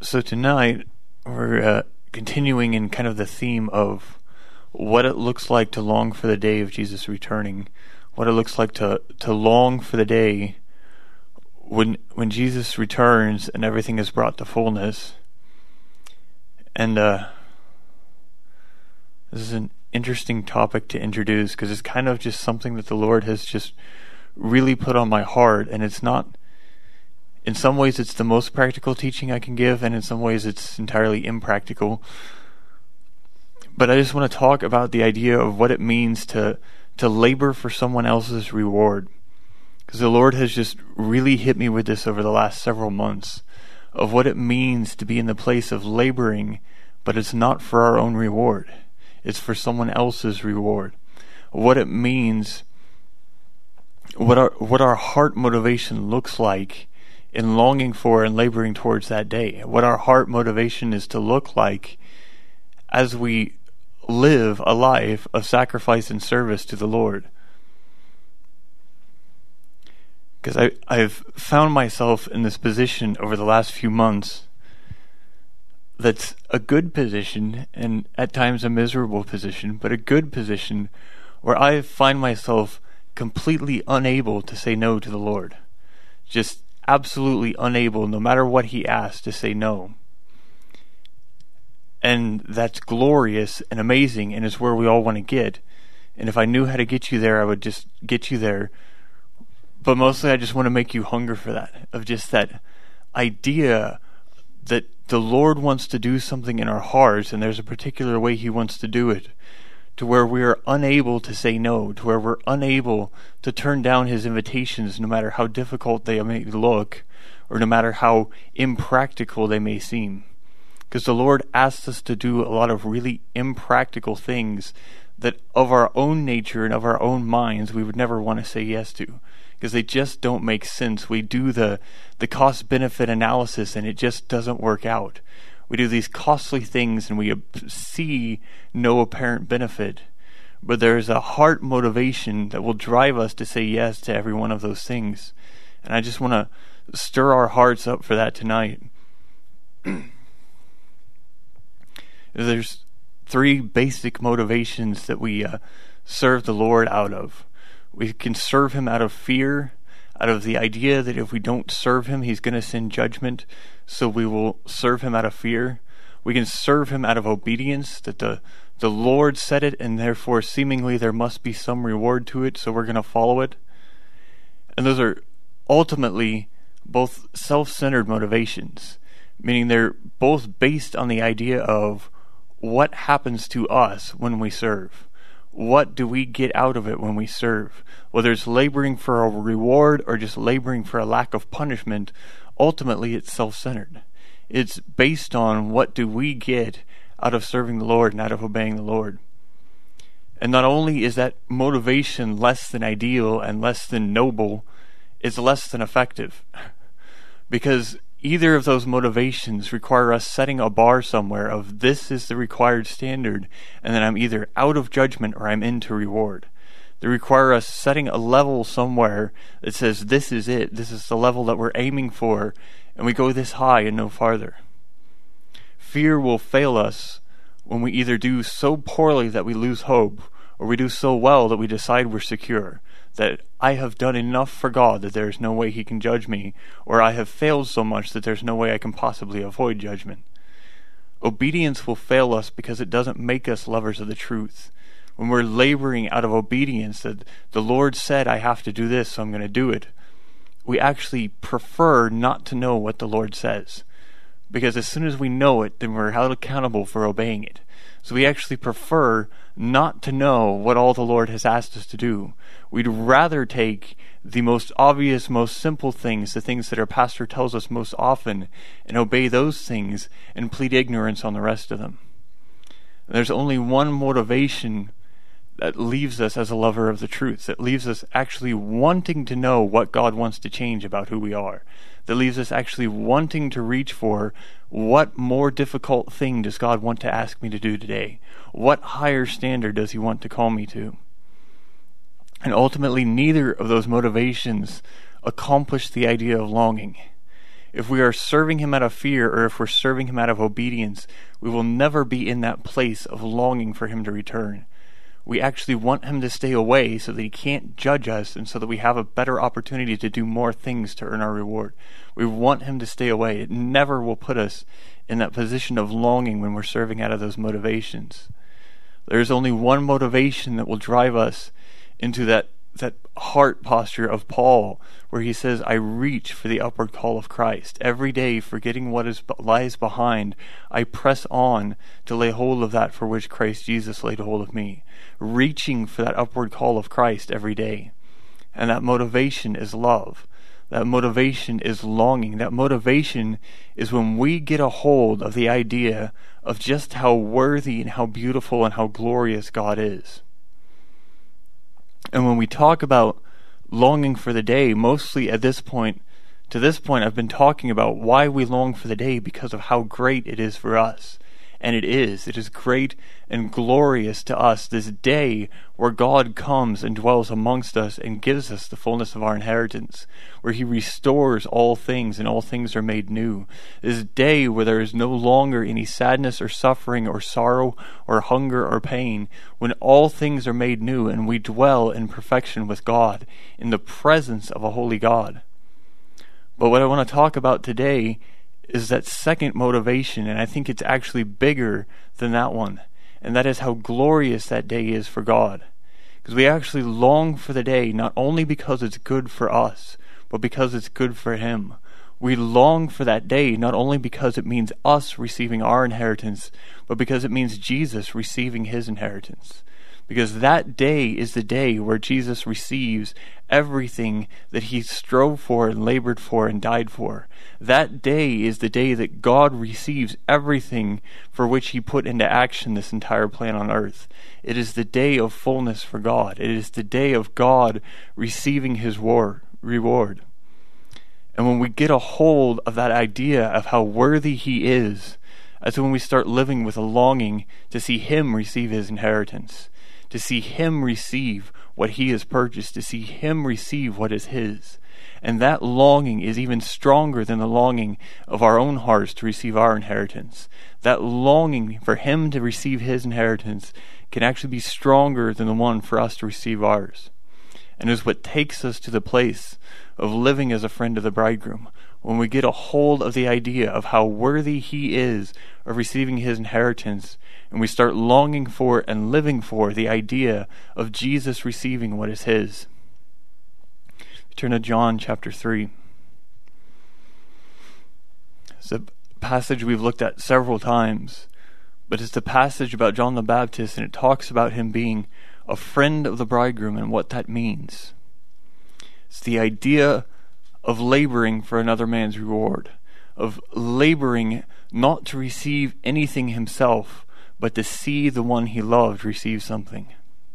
So tonight we're continuing in kind of the theme of what it looks like to long for the day of Jesus returning, what it looks like to long for the day when Jesus returns and everything is brought to fullness. And this is an interesting topic to introduce because it's kind of just something that the Lord has just really put on my heart, and it's not, in some ways it's the most practical teaching I can give, and in some ways it's entirely impractical. But I just want to talk about the idea of what it means to labor for someone else's reward. Because the Lord has just really hit me with this over the last several months, of what it means to be in the place of laboring, but it's not for our own reward. It's for someone else's reward. What it means, what our heart motivation looks like in longing for and laboring towards that day. What our heart motivation is to look like as we live a life of sacrifice and service to the Lord. Because I've found myself in this position over the last few months that's a good position, and at times a miserable position, but a good position where I find myself completely unable to say no to the Lord. Just absolutely unable, no matter what He asks, to say no. And that's glorious and amazing, and is where we all want to get. And if I knew how to get you there, I would just get you there. But mostly I just want to make you hunger for that, of just that idea that the Lord wants to do something in our hearts, and there's a particular way He wants to do it, to where we are unable to say no, to where we're unable to turn down His invitations, no matter how difficult they may look, or no matter how impractical they may seem. Because the Lord asks us to do a lot of really impractical things that of our own nature and of our own minds we would never want to say yes to, because they just don't make sense. We do the cost-benefit analysis and it just doesn't work out. We do these costly things and we see no apparent benefit. But there's a heart motivation that will drive us to say yes to every one of those things. And I just want to stir our hearts up for that tonight. There's three basic motivations that we serve the Lord out of. We can serve Him out of fear, out of the idea that if we don't serve Him, He's going to send judgment, so we will serve Him out of fear. We can serve Him out of obedience, that the Lord said it, and therefore seemingly there must be some reward to it, so we're going to follow it. And those are ultimately both self-centered motivations, meaning they're both based on the idea of what happens to us when we serve. What do we get out of it when we serve? Whether it's laboring for a reward or just laboring for a lack of punishment, ultimately it's self-centered. It's based on what do we get out of serving the Lord and out of obeying the Lord. And not only is that motivation less than ideal and less than noble, it's less than effective. Because either of those motivations require us setting a bar somewhere of this is the required standard, and then I'm either out of judgment or I'm into reward. They require us setting a level somewhere that says this is it, this is the level that we're aiming for, and we go this high and no farther. Fear will fail us when we either do so poorly that we lose hope, or we do so well that we decide we're secure, that I have done enough for God that there is no way He can judge me, or I have failed so much that there's no way I can possibly avoid judgment. Obedience will fail us because it doesn't make us lovers of the truth. When we're laboring out of obedience, that the Lord said I have to do this, so I'm going to do it, we actually prefer not to know what the Lord says. Because as soon as we know it, then we're held accountable for obeying it. So we actually prefer not to know what all the Lord has asked us to do. We'd rather take the most obvious, most simple things, the things that our pastor tells us most often, and obey those things and plead ignorance on the rest of them. There's only one motivation that leaves us as a lover of the truth, that leaves us actually wanting to know what God wants to change about who we are, that leaves us actually wanting to reach for what more difficult thing does God want to ask me to do today? What higher standard does He want to call me to? And ultimately, neither of those motivations accomplish the idea of longing. If we are serving him out of fear, or if we're serving him out of obedience, we will never be in that place of longing for him to return. We actually want him to stay away so that he can't judge us, and so that we have a better opportunity to do more things to earn our reward. We want him to stay away. It never will put us in that position of longing when we're serving out of those motivations. There's only one motivation that will drive us into that heart posture of Paul, where he says, I reach for the upward call of Christ. Every day, forgetting what lies behind, I press on to lay hold of that for which Christ Jesus laid hold of me. Reaching for that upward call of Christ every day. And that motivation is love. That motivation is longing. That motivation is when we get a hold of the idea of just how worthy and how beautiful and how glorious God is. And when we talk about longing for the day, mostly to this point, I've been talking about why we long for the day because of how great it is for us. And it is great and glorious to us, this day where God comes and dwells amongst us and gives us the fullness of our inheritance, where he restores all things and all things are made new. This day where there is no longer any sadness or suffering or sorrow or hunger or pain, when all things are made new and we dwell in perfection with God, in the presence of a holy God. But what I want to talk about today is that second motivation, and I think it's actually bigger than that one, and that is how glorious that day is for God. Because we actually long for the day not only because it's good for us, but because it's good for him. We long for that day not only because it means us receiving our inheritance, but because it means Jesus receiving his inheritance. Because that day is the day where Jesus receives everything that he strove for and labored for and died for. That day is the day that God receives everything for which he put into action this entire plan on earth. It is the day of fullness for God. It is the day of God receiving his reward. And when we get a hold of that idea of how worthy he is, that's when we start living with a longing to see him receive his inheritance, to see him receive what he has purchased, to see him receive what is his. And that longing is even stronger than the longing of our own hearts to receive our inheritance. That longing for him to receive his inheritance can actually be stronger than the one for us to receive ours. And is what takes us to the place of living as a friend of the bridegroom, when we get a hold of the idea of how worthy he is of receiving his inheritance, and we start longing for and living for the idea of Jesus receiving what is his. Turn to John chapter 3. It's a passage we've looked at several times, but it's the passage about John the Baptist, and it talks about him being a friend of the bridegroom and what that means. It's the idea of laboring for another man's reward, of laboring not to receive anything himself, but to see the one he loved receive something.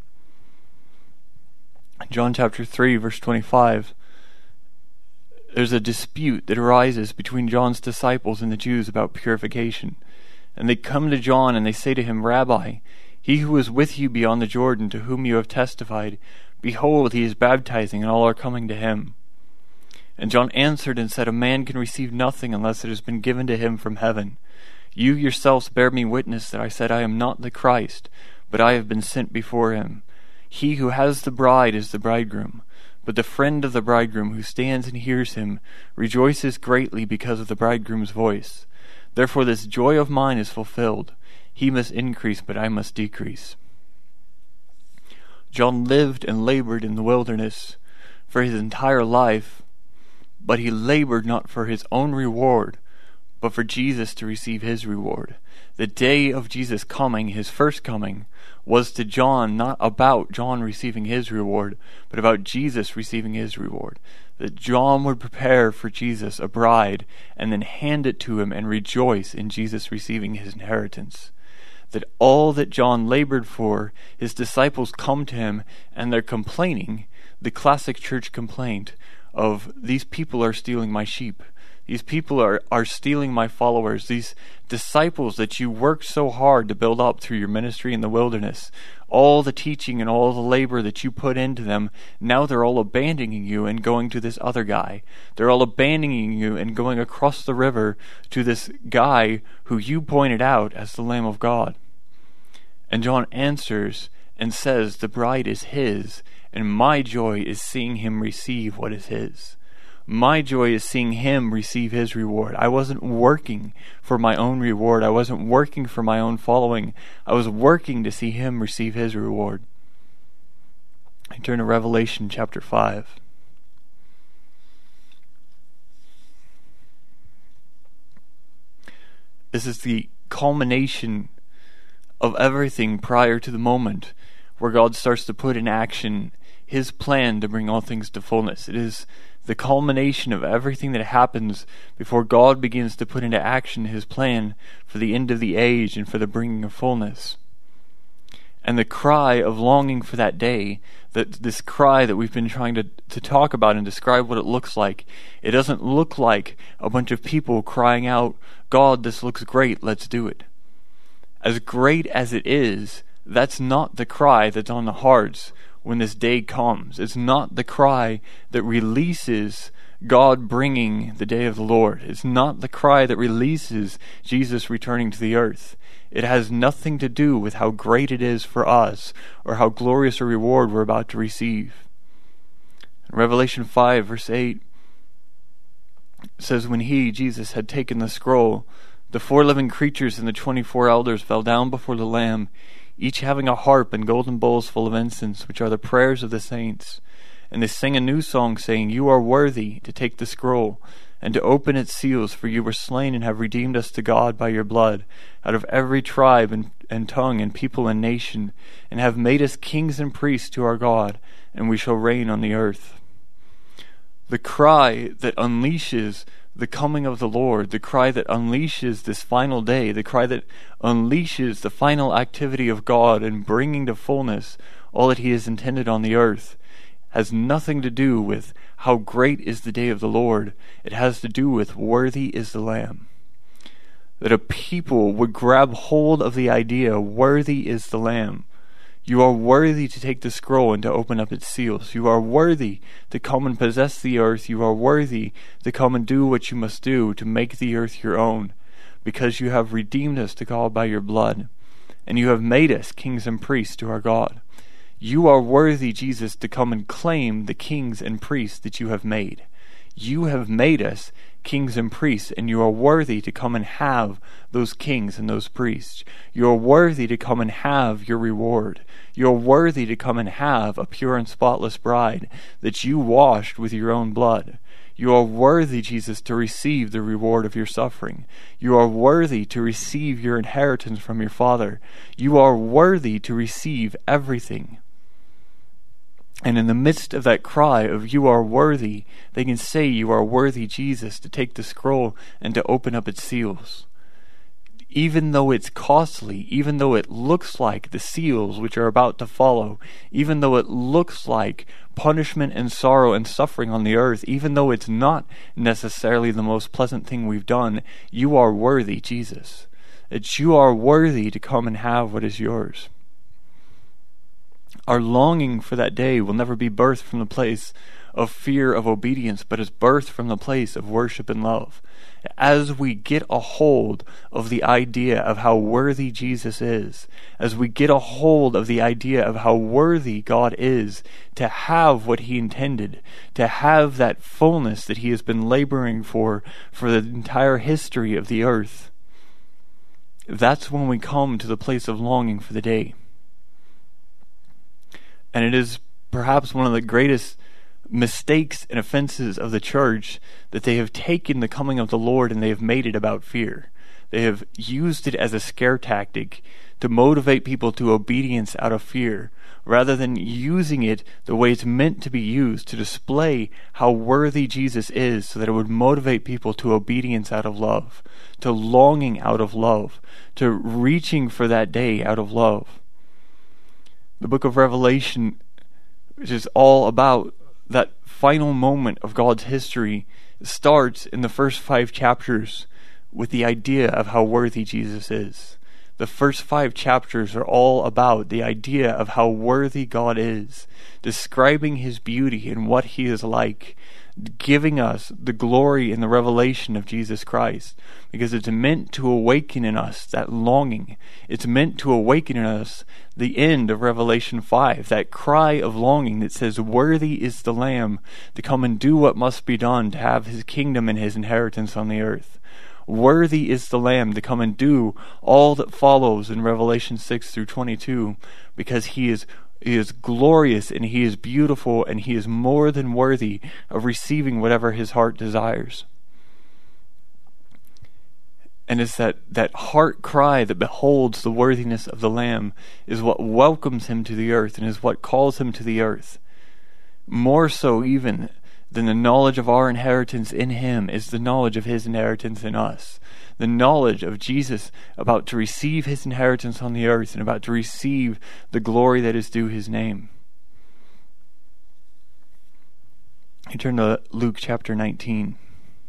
John chapter 3, verse 25, there's a dispute that arises between John's disciples and the Jews about purification. And they come to John and they say to him, Rabbi, he who is with you beyond the Jordan, to whom you have testified, behold, he is baptizing, and all are coming to him. And John answered and said, a man can receive nothing unless it has been given to him from heaven. You yourselves bear me witness that I said I am not the Christ, but I have been sent before him. He who has the bride is the bridegroom, but the friend of the bridegroom who stands and hears him rejoices greatly because of the bridegroom's voice. Therefore this joy of mine is fulfilled. He must increase, but I must decrease. John lived and labored in the wilderness for his entire life, but he labored not for his own reward, but for Jesus to receive his reward. The day of Jesus' coming, his first coming, was to John not about John receiving his reward, but about Jesus receiving his reward. That John would prepare for Jesus a bride and then hand it to him and rejoice in Jesus receiving his inheritance. That all that John labored for, his disciples come to him and they're complaining, the classic church complaint of, these people are stealing my sheep. These people are stealing my followers. These disciples that you worked so hard to build up through your ministry in the wilderness, all the teaching and all the labor that you put into them, now they're all abandoning you and going to this other guy. They're all abandoning you and going across the river to this guy who you pointed out as the Lamb of God. And John answers and says, the bride is his, and my joy is seeing him receive what is his. My joy is seeing him receive his reward. I wasn't working for my own reward. I wasn't working for my own following. I was working to see him receive his reward. I turn to Revelation chapter 5. This is the culmination of everything prior to the moment where God starts to put in action his plan to bring all things to fullness. It is the culmination of everything that happens before God begins to put into action his plan for the end of the age and for the bringing of fullness. And the cry of longing for that day, that this cry that we've been trying to talk about and describe what it looks like, it doesn't look like a bunch of people crying out, God, this looks great, let's do it. As great as it is, that's not the cry that's on the hearts when this day comes. It's not the cry that releases God bringing the day of the Lord. It's not the cry that releases Jesus returning to the earth. It has nothing to do with how great it is for us or how glorious a reward we're about to receive. In Revelation 5 verse 8 says, when he, Jesus, had taken the scroll, the 4 living creatures and the 24 elders fell down before the Lamb, each having a harp and golden bowls full of incense, which are the prayers of the saints. And they sang a new song, saying, You are worthy to take the scroll, and to open its seals, for you were slain and have redeemed us to God by your blood, out of every tribe and tongue and people and nation, and have made us kings and priests to our God, and we shall reign on the earth. The cry that unleashes the coming of the Lord, the cry that unleashes this final day, the cry that unleashes the final activity of God in bringing to fullness all that he has intended on the earth, has nothing to do with how great is the day of the Lord. It has to do with worthy is the Lamb. That a people would grab hold of the idea, worthy is the Lamb. You are worthy to take the scroll and to open up its seals. You are worthy to come and possess the earth. You are worthy to come and do what you must do to make the earth your own, because you have redeemed us to God by your blood, and you have made us kings and priests to our God. You are worthy, Jesus, to come and claim the kings and priests that you have made. You have made us kings and priests, and you are worthy to come and have those kings and those priests. You are worthy to come and have your reward. You are worthy to come and have a pure and spotless bride that you washed with your own blood. You are worthy, Jesus, to receive the reward of your suffering. You are worthy to receive your inheritance from your Father. You are worthy to receive everything. And in the midst of that cry of you are worthy, they can say you are worthy, Jesus, to take the scroll and to open up its seals. Even though it's costly, even though it looks like the seals which are about to follow, even though it looks like punishment and sorrow and suffering on the earth, even though it's not necessarily the most pleasant thing we've done, you are worthy, Jesus. That you are worthy to come and have what is yours. Our longing for that day will never be birthed from the place of fear of obedience, but is birthed from the place of worship and love. As we get a hold of the idea of how worthy Jesus is, as we get a hold of the idea of how worthy God is to have what he intended, to have that fullness that he has been laboring for the entire history of the earth, that's when we come to the place of longing for the day. And it is perhaps one of the greatest mistakes and offenses of the church that they have taken the coming of the Lord and they have made it about fear. They have used it as a scare tactic to motivate people to obedience out of fear, rather than using it the way it's meant to be used, to display how worthy Jesus is, so that it would motivate people to obedience out of love, to longing out of love, to reaching for that day out of love. The book of Revelation, which is all about that final moment of God's history, starts in the first 5 chapters with the idea of how worthy Jesus is. The first 5 chapters are all about the idea of how worthy God is, describing his beauty and what he is like, giving us the glory and the revelation of Jesus Christ, because it's meant to awaken in us that longing. It's meant to awaken in us the end of Revelation 5, that cry of longing that says, worthy is the Lamb to come and do what must be done to have his kingdom and his inheritance on the earth. Worthy is the Lamb to come and do all that follows in Revelation 6 through 22, because he is glorious and he is beautiful and he is more than worthy of receiving whatever his heart desires. And it's that heart cry that beholds the worthiness of the Lamb is what welcomes him to the earth and is what calls him to the earth. More so even than the knowledge of our inheritance in him is the knowledge of his inheritance in us. The knowledge of Jesus about to receive his inheritance on the earth and about to receive the glory that is due his name. You turn to Luke chapter 19.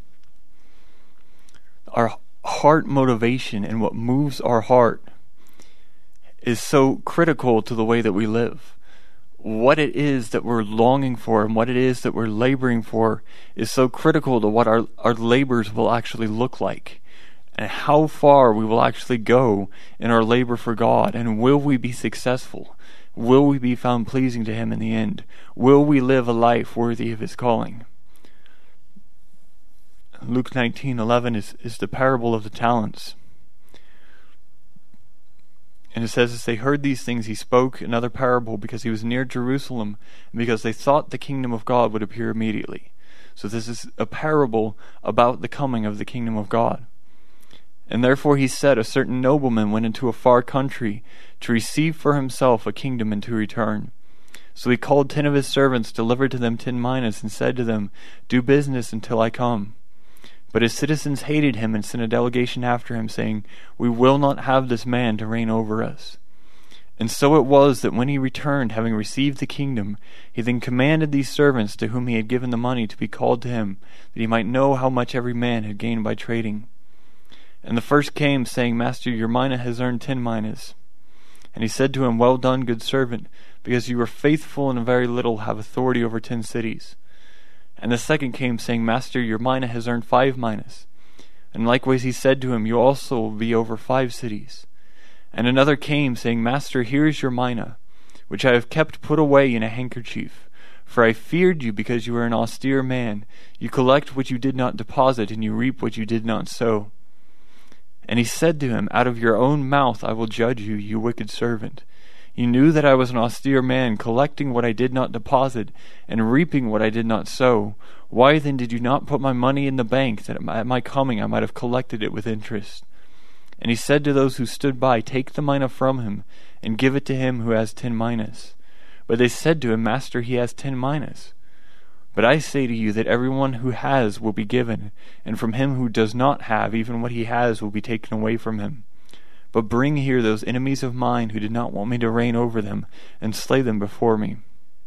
Our heart motivation and what moves our heart is so critical to the way that we live. What it is that we're longing for and what it is that we're laboring for is so critical to what our labors will actually look like and how far we will actually go in our labor for God, and will we be successful? Will we be found pleasing to him in the end? Will we live a life worthy of his calling? Luke 19:11 is the parable of the talents. And it says, as they heard these things, he spoke another parable because he was near Jerusalem and because they thought the kingdom of God would appear immediately. So this is a parable about the coming of the kingdom of God. And therefore he said, a certain nobleman went into a far country to receive for himself a kingdom and to return. So he called 10 of his servants, delivered to them 10 minas, and said to them, do business until I come. But his citizens hated him and sent a delegation after him, saying, we will not have this man to reign over us. And so it was that when he returned, having received the kingdom, he then commanded these servants to whom he had given the money to be called to him, that he might know how much every man had gained by trading. And the first came, saying, Master, your mina has earned 10 minas. And he said to him, well done, good servant, because you were faithful in a very little, have authority over 10 cities. And the second came, saying, Master, your mina has earned 5 minas. And likewise he said to him, you also will be over 5 cities. And another came, saying, Master, here is your mina, which I have kept put away in a handkerchief. For I feared you, because you are an austere man. You collect what you did not deposit, and you reap what you did not sow. And he said to him, out of your own mouth I will judge you, you wicked servant. You knew that I was an austere man, collecting what I did not deposit, and reaping what I did not sow. Why then did you not put my money in the bank, that at my coming I might have collected it with interest? And he said to those who stood by, take the mina from him, and give it to him who has 10 minas. But they said to him, Master, he has 10 minas. But I say to you that everyone who has will be given, and from him who does not have, even what he has will be taken away from him. But bring here those enemies of mine who did not want me to reign over them, and slay them before me.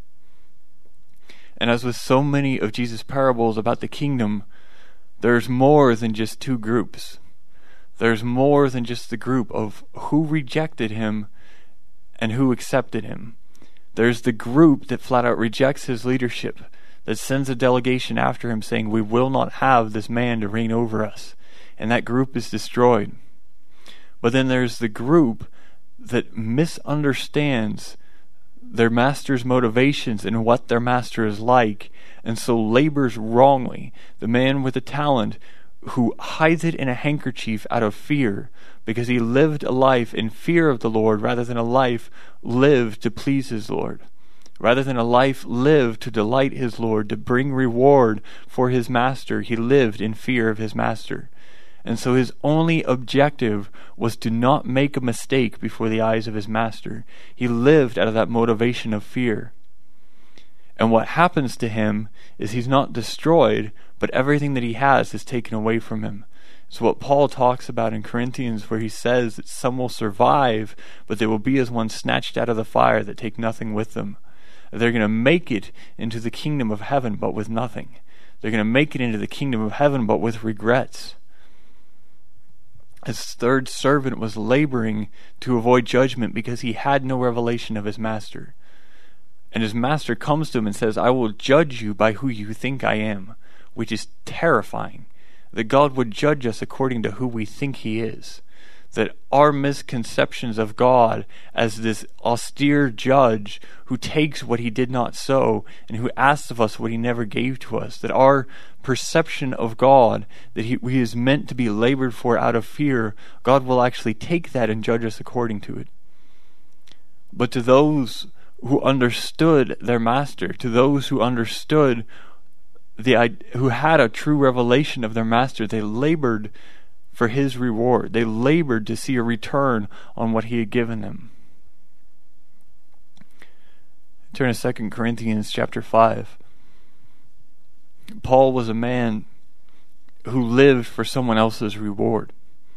And as with so many of Jesus' parables about the kingdom, there's more than just 2 groups. There's more than just the group of who rejected him and who accepted him. There's the group that flat out rejects his leadership, that sends a delegation after him saying, we will not have this man to reign over us. And that group is destroyed. But then there's the group that misunderstands their master's motivations and what their master is like, and so labors wrongly. The man with the talent who hides it in a handkerchief out of fear, because he lived a life in fear of the Lord rather than a life lived to please his Lord. Rather than a life lived to delight his Lord, to bring reward for his master, he lived in fear of his master. And so his only objective was to not make a mistake before the eyes of his master. He lived out of that motivation of fear. And what happens to him is he's not destroyed, but everything that he has is taken away from him. It's what Paul talks about in Corinthians, where he says that some will survive, but they will be as one snatched out of the fire that take nothing with them. They're going to make it into the kingdom of heaven, but with nothing. They're going to make it into the kingdom of heaven, but with regrets. His third servant was laboring to avoid judgment because he had no revelation of his master. And his master comes to him and says, I will judge you by who you think I am, which is terrifying. That God would judge us according to who we think he is. That our misconceptions of God as this austere judge who takes what he did not sow and who asks of us what he never gave to us, that our perception of God, that he is meant to be labored for out of fear, God will actually take that and judge us according to it. But to those who understood their master, to those who understood who had a true revelation of their master, they labored for his reward. They labored to see a return on what he had given them. Turn to 2 Corinthians chapter 5. Paul was a man who lived for someone else's reward.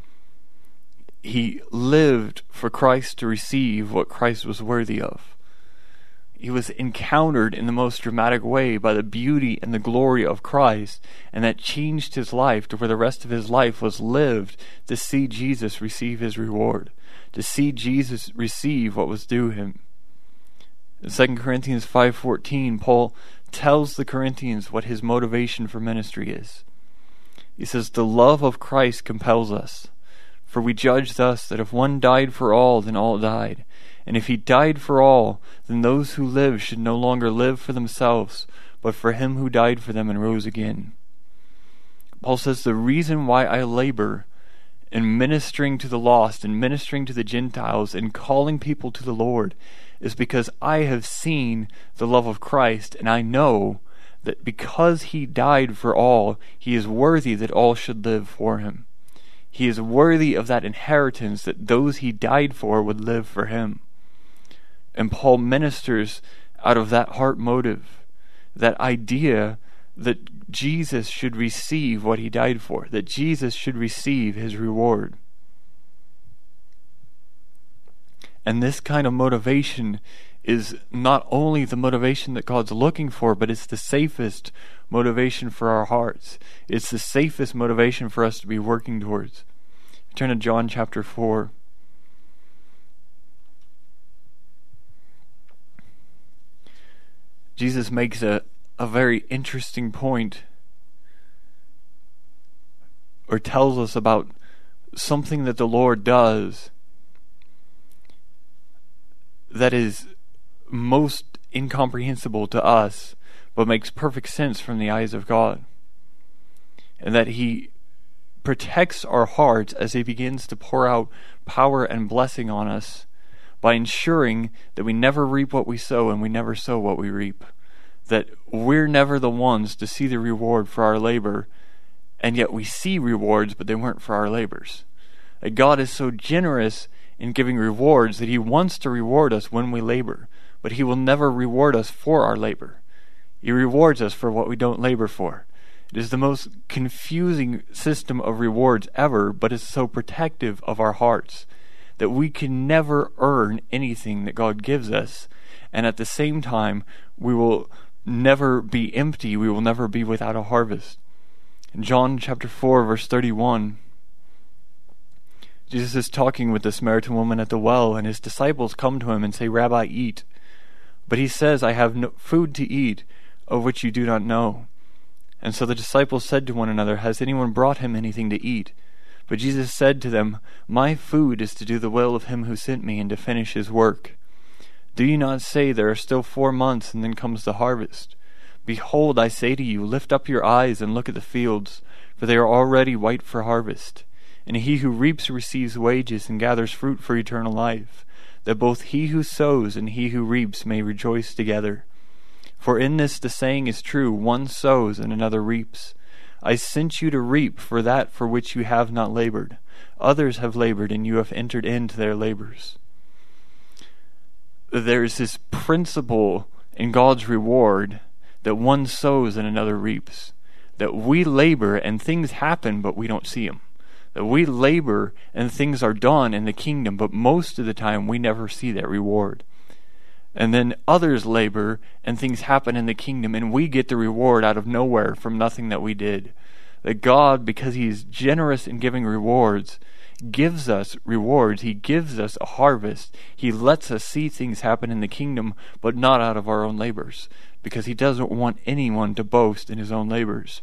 He lived for Christ to receive what Christ was worthy of. He was encountered in the most dramatic way by the beauty and the glory of Christ, and that changed his life to where the rest of his life was lived to see Jesus receive his reward, to see Jesus receive what was due him. In 2 Corinthians 5:14, Paul tells the Corinthians what his motivation for ministry is. He says, the love of Christ compels us, for we judge thus that if one died for all, then all died. And if he died for all, then those who live should no longer live for themselves, but for him who died for them and rose again. Paul says the reason why I labor in ministering to the lost and ministering to the Gentiles and calling people to the Lord is because I have seen the love of Christ, and I know that because he died for all, he is worthy that all should live for him. He is worthy of that inheritance that those he died for would live for him. And Paul ministers out of that heart motive, that idea that Jesus should receive what he died for, that Jesus should receive his reward. And this kind of motivation is not only the motivation that God's looking for, but it's the safest motivation for our hearts. It's the safest motivation for us to be working towards. Turn to John chapter 4. Jesus makes a very interesting point, or tells us about something that the Lord does that is most incomprehensible to us, but makes perfect sense from the eyes of God. And that he protects our hearts as he begins to pour out power and blessing on us by ensuring that we never reap what we sow and we never sow what we reap. That we're never the ones to see the reward for our labor, and yet we see rewards, but they weren't for our labors. That God is so generous in giving rewards that he wants to reward us when we labor, but he will never reward us for our labor. He rewards us for what we don't labor for. It is the most confusing system of rewards ever, but it's so protective of our hearts that we can never earn anything that God gives us, and at the same time we will never be empty, we will never be without a harvest. In John chapter 4 verse 31, Jesus is talking with the Samaritan woman at the well, and his disciples come to him and say, Rabbi, eat. But he says, I have no food to eat of which you do not know. And so the disciples said to one another, has anyone brought him anything to eat? But Jesus said to them, my food is to do the will of him who sent me and to finish his work. Do you not say there are still 4 months and then comes the harvest? Behold, I say to you, lift up your eyes and look at the fields, for they are already white for harvest. And he who reaps receives wages and gathers fruit for eternal life, that both he who sows and he who reaps may rejoice together. For in this the saying is true, one sows and another reaps. I sent you to reap for that for which you have not labored. Others have labored, and you have entered into their labors. There is this principle in God's reward that one sows and another reaps. That we labor and things happen, but we don't see them. That we labor and things are done in the kingdom, but most of the time we never see that reward. And then others labor and things happen in the kingdom and we get the reward out of nowhere from nothing that we did. That God, because He's generous in giving rewards, gives us rewards. He gives us a harvest. He lets us see things happen in the kingdom, but not out of our own labors, because He doesn't want anyone to boast in his own labors.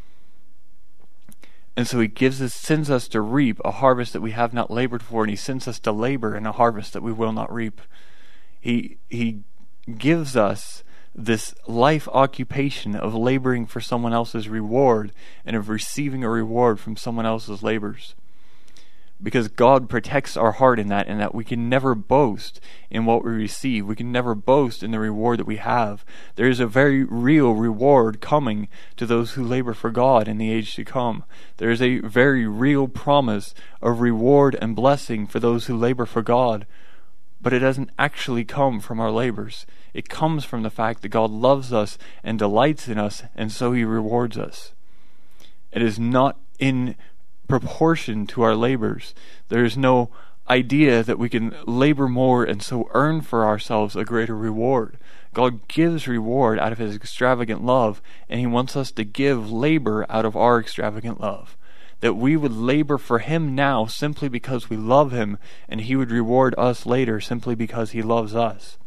And so He sends us to reap a harvest that we have not labored for, and He sends us to labor in a harvest that we will not reap. He gives us this life occupation of laboring for someone else's reward and of receiving a reward from someone else's labors. Because God protects our heart in that we can never boast in what we receive. We can never boast in the reward that we have. There is a very real reward coming to those who labor for God in the age to come. There is a very real promise of reward and blessing for those who labor for God. But it doesn't actually come from our labors. It comes from the fact that God loves us and delights in us, and so He rewards us. It is not in proportion to our labors. There is no idea that we can labor more and so earn for ourselves a greater reward. God gives reward out of His extravagant love, and He wants us to give labor out of our extravagant love. That we would labor for Him now simply because we love Him, and He would reward us later simply because He loves us.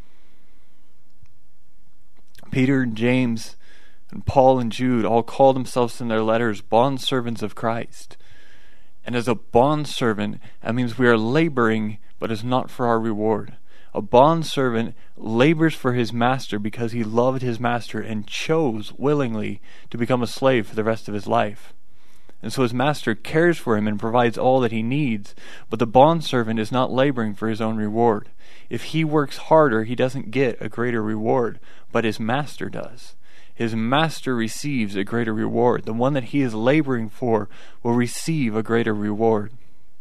Peter and James and Paul and Jude all call themselves in their letters bondservants of Christ. And as a bondservant, that means we are laboring, but is not for our reward. A bondservant labors for his master because he loved his master and chose willingly to become a slave for the rest of his life. And so his master cares for him and provides all that he needs, but the bondservant is not laboring for his own reward. If he works harder, he doesn't get a greater reward, but his master does. His master receives a greater reward. The one that he is laboring for will receive a greater reward.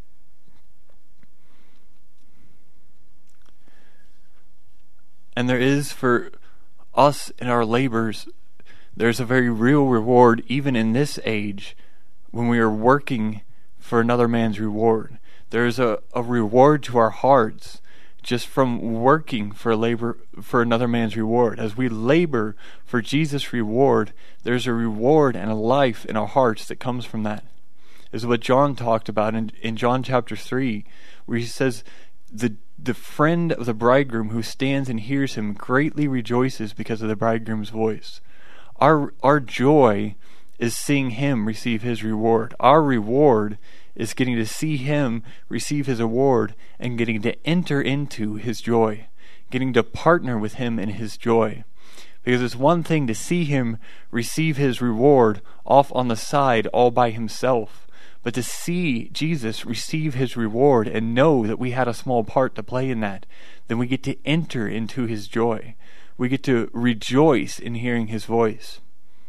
And there is for us in our labors, there's a very real reward even in this age when we are working for another man's reward. There's a reward to our hearts just from working for another man's reward. As we labor for Jesus' reward, there's a reward and a life in our hearts that comes from that. This is what John talked about in John chapter 3, where he says, the friend of the bridegroom who stands and hears him greatly rejoices because of the bridegroom's voice. Our joy is seeing him receive his reward. Our reward is getting to see him receive his award and getting to enter into his joy, getting to partner with him in his joy. Because it's one thing to see him receive his reward off on the side all by himself, but to see Jesus receive his reward and know that we had a small part to play in that, then we get to enter into his joy. We get to rejoice in hearing his voice.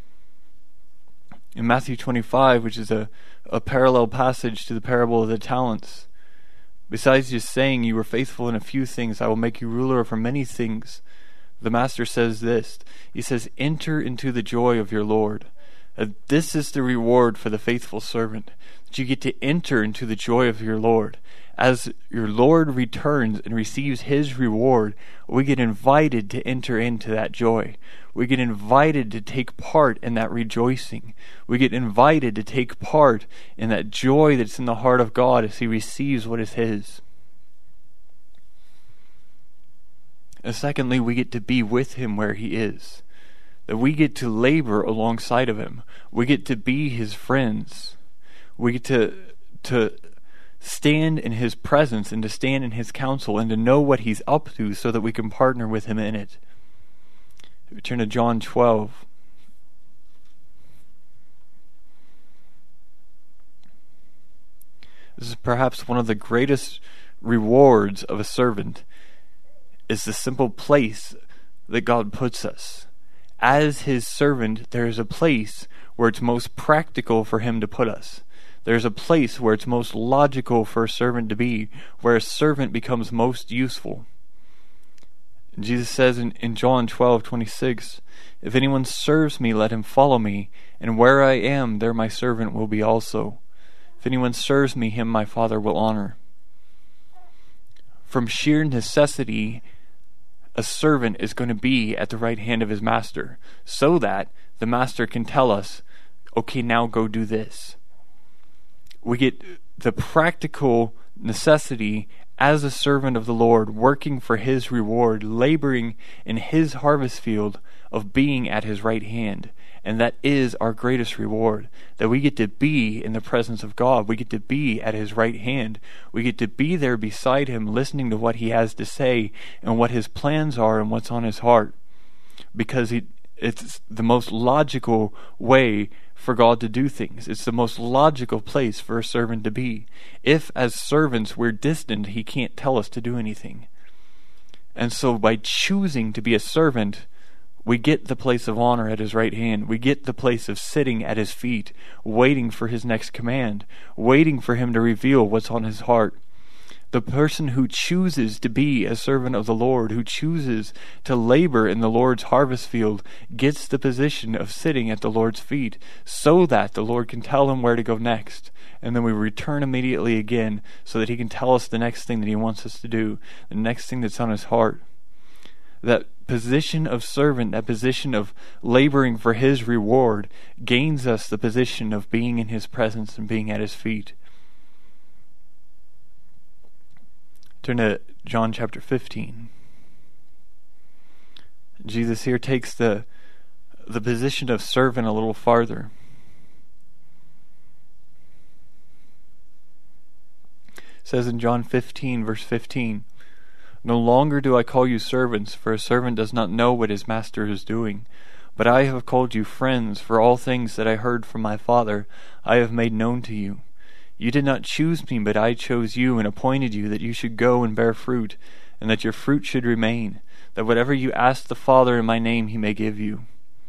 In Matthew 25, which is a parallel passage to the parable of the talents, besides just saying, "You were faithful in a few things, I will make you ruler over many things," the master says this. He says, "Enter into the joy of your Lord." This is the reward for the faithful servant, that you get to enter into the joy of your Lord. As your Lord returns and receives his reward, we get invited to enter into that joy. We get invited to take part in that rejoicing. We get invited to take part in that joy that's in the heart of God as he receives what is his. And secondly, we get to be with him where he is. That we get to labor alongside of him. We get to be his friends. We get to stand in his presence and to stand in his counsel and to know what he's up to so that we can partner with him in it. We turn to John 12. This is perhaps one of the greatest rewards of a servant, is the simple place that God puts us. As his servant, there is a place where it's most practical for him to put us. There's a place where it's most logical for a servant to be, where a servant becomes most useful. Jesus says in John 12:26, "If anyone serves me, let him follow me, and where I am, there my servant will be also. If anyone serves me, him my Father will honor." From sheer necessity, a servant is going to be at the right hand of his master, so that the master can tell us, okay, now go do this. We get the practical necessity as a servant of the Lord, working for his reward, laboring in his harvest field of being at his right hand. And that is our greatest reward, that we get to be in the presence of God. We get to be at his right hand. We get to be there beside him, listening to what he has to say and what his plans are and what's on his heart. Because it's the most logical way for God to do things. It's the most logical place for a servant to be. If, as servants, we're distant, he can't tell us to do anything. And so by choosing to be a servant, we get the place of honor at his right hand. We get the place of sitting at his feet, waiting for his next command, waiting for him to reveal what's on his heart. The person who chooses to be a servant of the Lord, who chooses to labor in the Lord's harvest field, gets the position of sitting at the Lord's feet, so that the Lord can tell him where to go next. And then we return immediately again, so that he can tell us the next thing that he wants us to do, the next thing that's on his heart. That position of servant, that position of laboring for his reward, gains us the position of being in his presence and being at his feet. Turn to John chapter 15. Jesus here takes the position of servant a little farther. It says in John 15, verse 15, "No longer do I call you servants, for a servant does not know what his master is doing. But I have called you friends, for all things that I heard from my Father I have made known to you. You did not choose me, but I chose you and appointed you that you should go and bear fruit, and that your fruit should remain, that whatever you ask the Father in my name he may give you."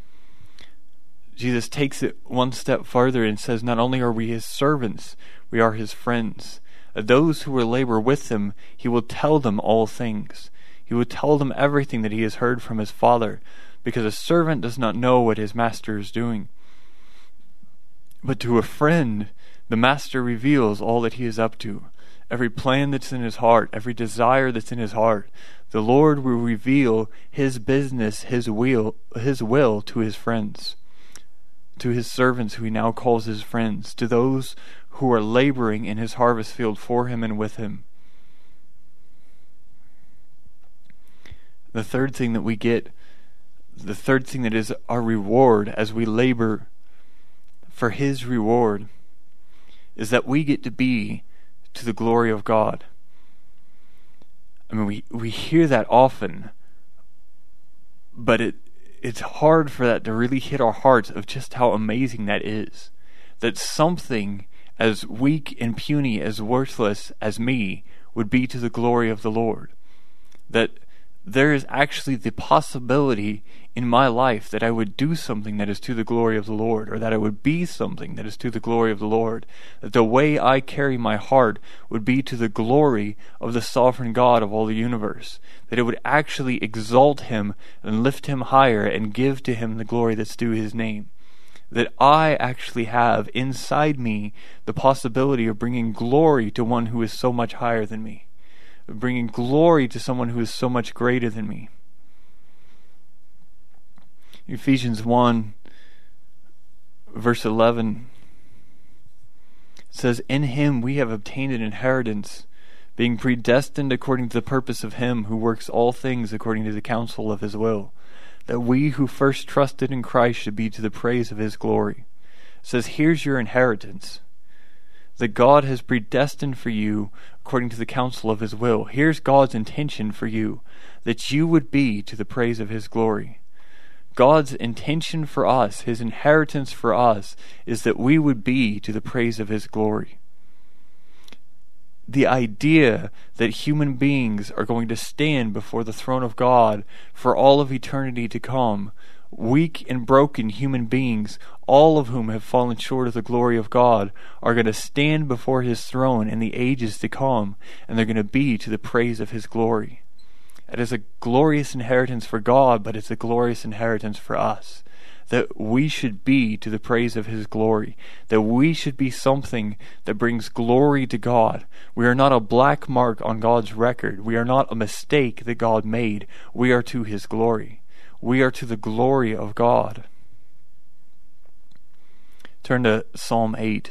Jesus takes it one step farther and says, not only are we his servants, we are his friends. Those who will labor with him, he will tell them all things. He will tell them everything that he has heard from his Father, because a servant does not know what his master is doing. But to a friend, the master reveals all that he is up to. Every plan that's in his heart, every desire that's in his heart, the Lord will reveal his business, his will to his friends, to his servants who he now calls his friends, to those who are laboring in his harvest field for him and with him. The third thing that we get, the third thing that is our reward as we labor for his reward, is that we get to be to the glory of God. I mean, we hear that often, but it's hard for that to really hit our hearts of just how amazing that is. That something as weak and puny, as worthless as me, would be to the glory of the Lord. That there is actually the possibility in my life that I would do something that is to the glory of the Lord, or that I would be something that is to the glory of the Lord. That the way I carry my heart would be to the glory of the sovereign God of all the universe. That it would actually exalt him and lift him higher and give to him the glory that's due his name. That I actually have inside me the possibility of bringing glory to one who is so much higher than me. Bringing glory to someone who is so much greater than me. Ephesians 1 verse 11 says, "In him we have obtained an inheritance, being predestined according to the purpose of him who works all things according to the counsel of his will, that we who first trusted in Christ should be to the praise of his glory." It says, here's your inheritance. That God has predestined for you according to the counsel of his will. Here's God's intention for you, that you would be to the praise of his glory. God's intention for us, his inheritance for us, is that we would be to the praise of his glory. The idea that human beings are going to stand before the throne of God for all of eternity to come, weak and broken human beings, all of whom have fallen short of the glory of God, are going to stand before his throne in the ages to come, and they're going to be to the praise of his glory. It is a glorious inheritance for God, but it's a glorious inheritance for us. that we should be to the praise of His glory, that we should be something that brings glory to God. We are not a black mark on God's record. We are not a mistake that God made. We are to His glory. We are to the glory of God. Turn to Psalm 8.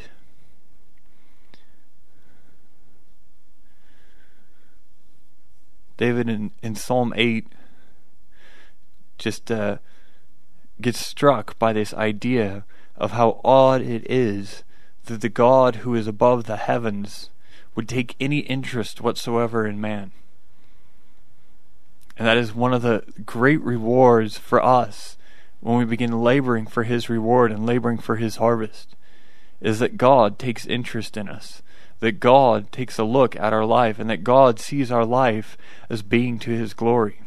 David in Psalm 8 just gets struck by this idea of how odd it is that the God who is above the heavens would take any interest whatsoever in man. And that is one of the great rewards for us when we begin laboring for His reward and laboring for His harvest, is that God takes interest in us, that God takes a look at our life, and that God sees our life as being to His glory.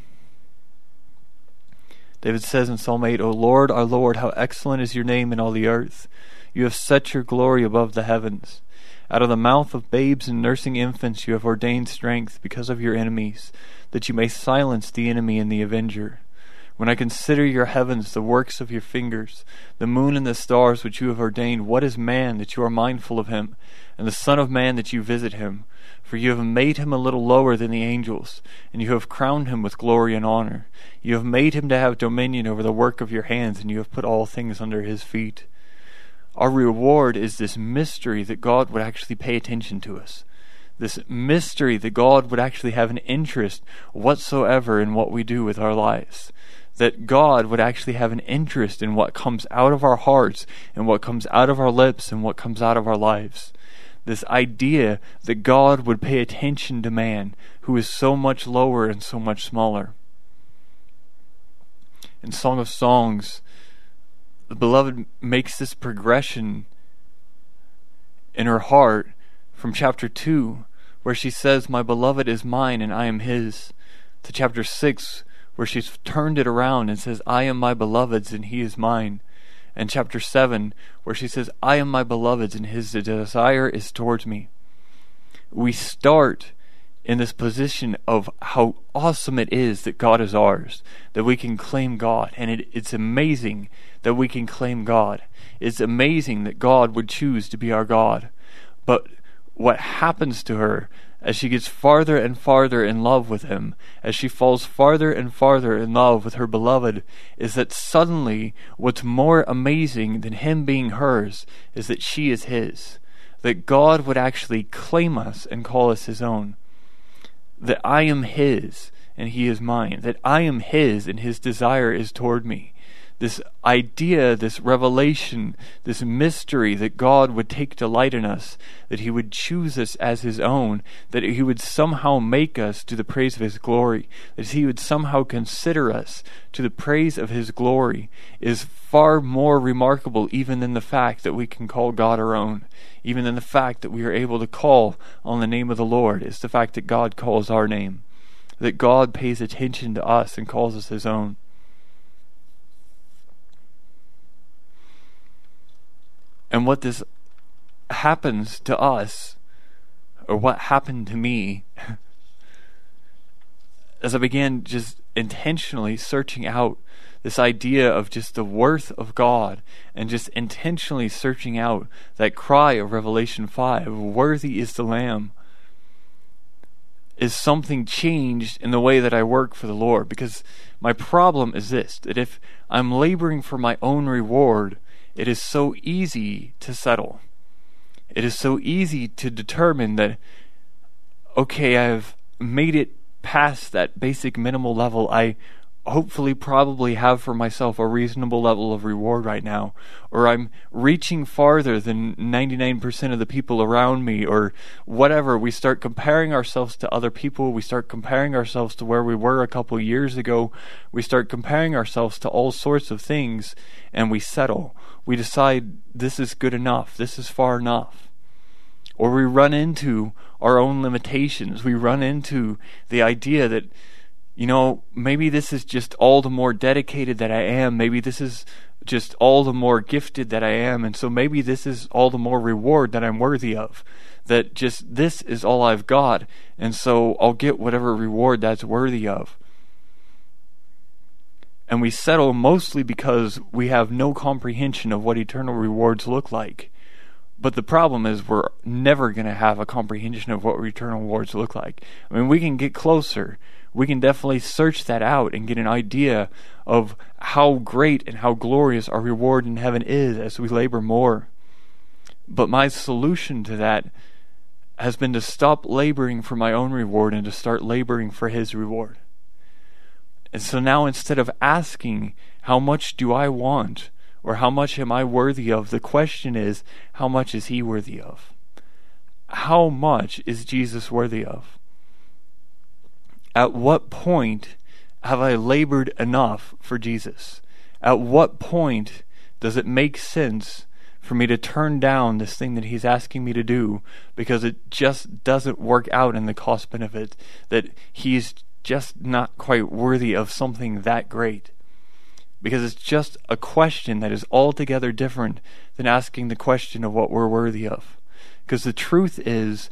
David says in Psalm 8, O Lord, our Lord, how excellent is your name in all the earth. You have set your glory above the heavens. Out of the mouth of babes and nursing infants you have ordained strength because of your enemies, that you may silence the enemy and the avenger. When I consider your heavens, the works of your fingers, the moon and the stars which you have ordained, what is man that you are mindful of him, and the Son of Man that you visit him? For you have made him a little lower than the angels, and you have crowned him with glory and honor. You have made him to have dominion over the work of your hands, and you have put all things under his feet. Our reward is this mystery that God would actually pay attention to us. This mystery that God would actually have an interest whatsoever in what we do with our lives. That God would actually have an interest in what comes out of our hearts and what comes out of our lips and what comes out of our lives. This idea that God would pay attention to man who is so much lower and so much smaller. In Song of Songs, the beloved makes this progression in her heart from chapter 2, where she says, My beloved is mine and I am his, to chapter 6, where she's turned it around and says, I am my beloved's and he is mine. And chapter 7, where she says, I am my beloved's and his desire is towards me. We start in this position of how awesome it is that God is ours, that we can claim God. And it's amazing that we can claim God. It's amazing that God would choose to be our God. But what happens to her as she gets farther and farther in love with him, as she falls farther and farther in love with her beloved, is that suddenly what's more amazing than him being hers is that she is his. That God would actually claim us and call us his own. That I am his and he is mine. That I am his and his desire is toward me. This idea, this revelation, this mystery that God would take delight in us, that he would choose us as his own, that he would somehow make us to the praise of his glory, that he would somehow consider us to the praise of his glory, is far more remarkable even than the fact that we can call God our own. Even than the fact that we are able to call on the name of the Lord is the fact that God calls our name, that God pays attention to us and calls us his own. And what this happens to us, or what happened to me, as I began just intentionally searching out this idea of just the worth of God, and just intentionally searching out that cry of Revelation 5, worthy is the Lamb, is something changed in the way that I work for the Lord. Because my problem is this, that if I'm laboring for my own reward, it is so easy to settle. It is so easy to determine that, okay, I've made it past that basic minimal level. I hopefully probably have for myself a reasonable level of reward right now. Or I'm reaching farther than 99% of the people around me, or whatever. We start comparing ourselves to other people. We start comparing ourselves to where we were a couple years ago. We start comparing ourselves to all sorts of things, and we settle. We decide this is good enough. This is far enough. Or we run into our own limitations. We run into the idea that, maybe this is just all the more dedicated that I am. Maybe this is just all the more gifted that I am. And so maybe this is all the more reward that I'm worthy of. That just this is all I've got. And so I'll get whatever reward that's worthy of. And we settle mostly because we have no comprehension of what eternal rewards look like. But the problem is we're never going to have a comprehension of what eternal rewards look like. I mean, we can get closer. We can definitely search that out and get an idea of how great and how glorious our reward in heaven is as we labor more. But my solution to that has been to stop laboring for my own reward and to start laboring for His reward. And so now, instead of asking, how much do I want, or how much am I worthy of, the question is, how much is He worthy of? How much is Jesus worthy of? At what point have I labored enough for Jesus? At what point does it make sense for me to turn down this thing that He's asking me to do because it just doesn't work out in the cost benefit, that He's just not quite worthy of something that great? Because it's just a question that is altogether different than asking the question of what we're worthy of. Because the truth is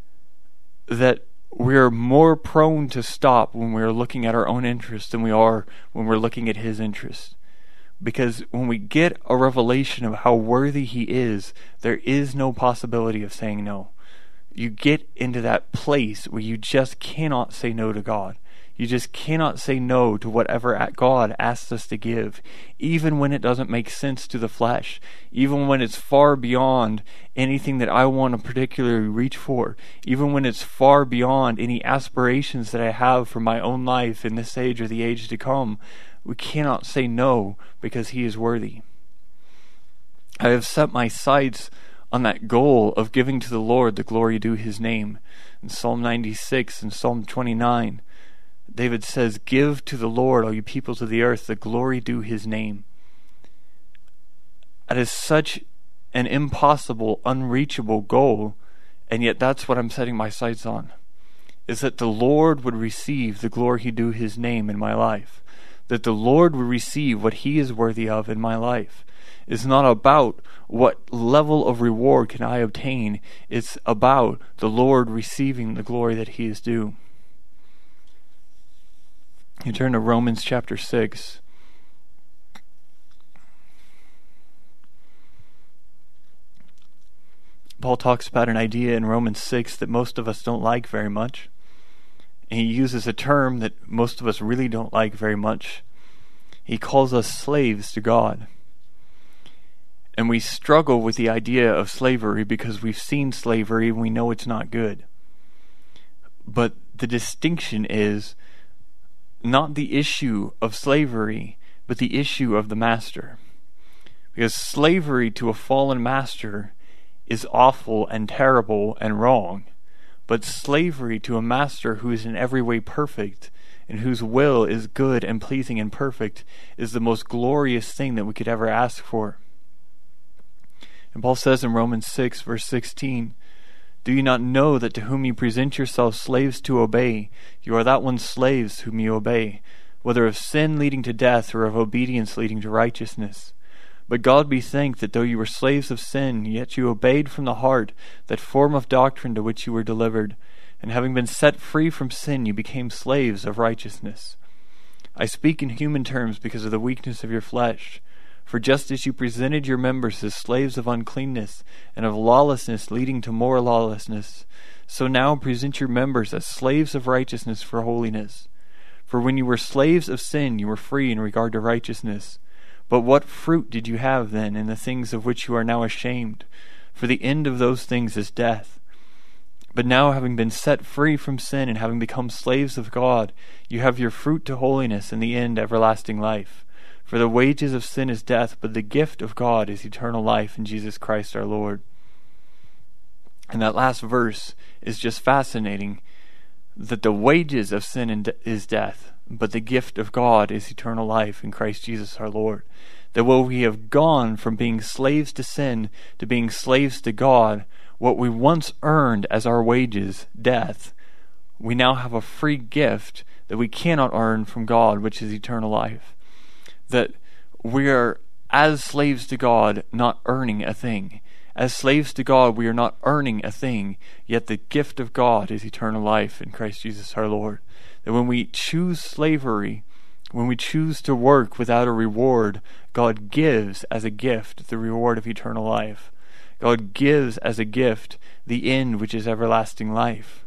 that we're more prone to stop when we're looking at our own interest than we are when we're looking at His interest. Because when we get a revelation of how worthy He is, there is no possibility of saying no. You get into that place where you just cannot say no to God. You just cannot say no to whatever God asks us to give, even when it doesn't make sense to the flesh, even when it's far beyond anything that I want to particularly reach for, even when it's far beyond any aspirations that I have for my own life in this age or the age to come. We cannot say no because He is worthy. I have set my sights on that goal of giving to the Lord the glory due His name. In Psalm 96 and Psalm 29, David says, "Give to the Lord, all you peoples of the earth, the glory due His name." That is such an impossible, unreachable goal, and yet that's what I'm setting my sights on, is that the Lord would receive the glory due His name in my life, that the Lord would receive what He is worthy of in my life. It's not about what level of reward can I obtain, it's about the Lord receiving the glory that He is due. You turn to Romans chapter 6. Paul talks about an idea in Romans 6 that most of us don't like very much. And he uses a term that most of us really don't like very much. He calls us slaves to God. And we struggle with the idea of slavery because we've seen slavery and we know it's not good. But the distinction is not the issue of slavery, but the issue of the master. Because slavery to a fallen master is awful and terrible and wrong. But slavery to a master who is in every way perfect and whose will is good and pleasing and perfect is the most glorious thing that we could ever ask for. And Paul says in Romans 6 verse 16, "Do you not know that to whom you present yourselves slaves to obey, you are that one's slaves whom you obey, whether of sin leading to death or of obedience leading to righteousness? But God be thanked that though you were slaves of sin, yet you obeyed from the heart that form of doctrine to which you were delivered, and having been set free from sin, you became slaves of righteousness. I speak in human terms because of the weakness of your flesh. For just as you presented your members as slaves of uncleanness and of lawlessness leading to more lawlessness, so now present your members as slaves of righteousness for holiness. For when you were slaves of sin, you were free in regard to righteousness. But what fruit did you have then in the things of which you are now ashamed? For the end of those things is death. But now, having been set free from sin and having become slaves of God, you have your fruit to holiness and the end everlasting life. For the wages of sin is death, but the gift of God is eternal life in Jesus Christ our Lord." And that last verse is just fascinating, that the wages of sin is death, but the gift of God is eternal life in Christ Jesus our Lord. That while we have gone from being slaves to sin to being slaves to God, what we once earned as our wages, death, we now have a free gift that we cannot earn from God, which is eternal life. That we are, as slaves to God, not earning a thing. As slaves to God, we are not earning a thing, yet the gift of God is eternal life in Christ Jesus our Lord. That when we choose slavery, When we choose to work without a reward, God gives as a gift the reward of eternal life. God gives as a gift the end, which is everlasting life.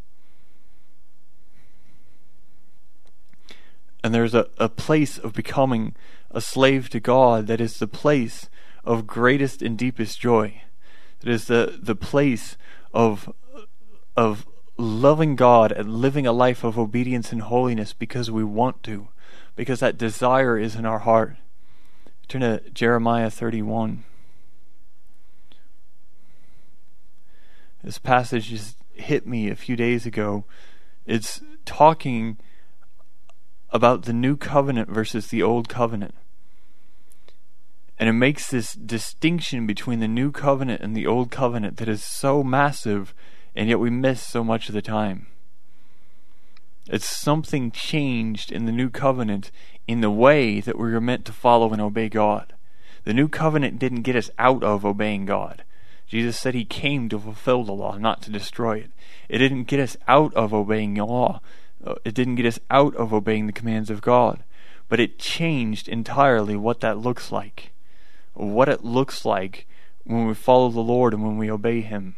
And there's a place of becoming a slave to God that is the place of greatest and deepest joy. It is the place of loving God and living a life of obedience and holiness because we want to, because that desire is in our heart. Turn to Jeremiah 31. This passage just hit me a few days ago. It's talking about the new covenant versus the old covenant. And it makes this distinction between the new covenant and the old covenant that is so massive, and yet we miss so much of the time. It's something changed in the new covenant in the way that we were meant to follow and obey God. The new covenant didn't get us out of obeying God. Jesus said he came to fulfill the law, not to destroy it. It didn't get us out of obeying the law. It didn't get us out of obeying the commands of God. But it changed entirely what that looks like. What it looks like when we follow the Lord and when we obey him.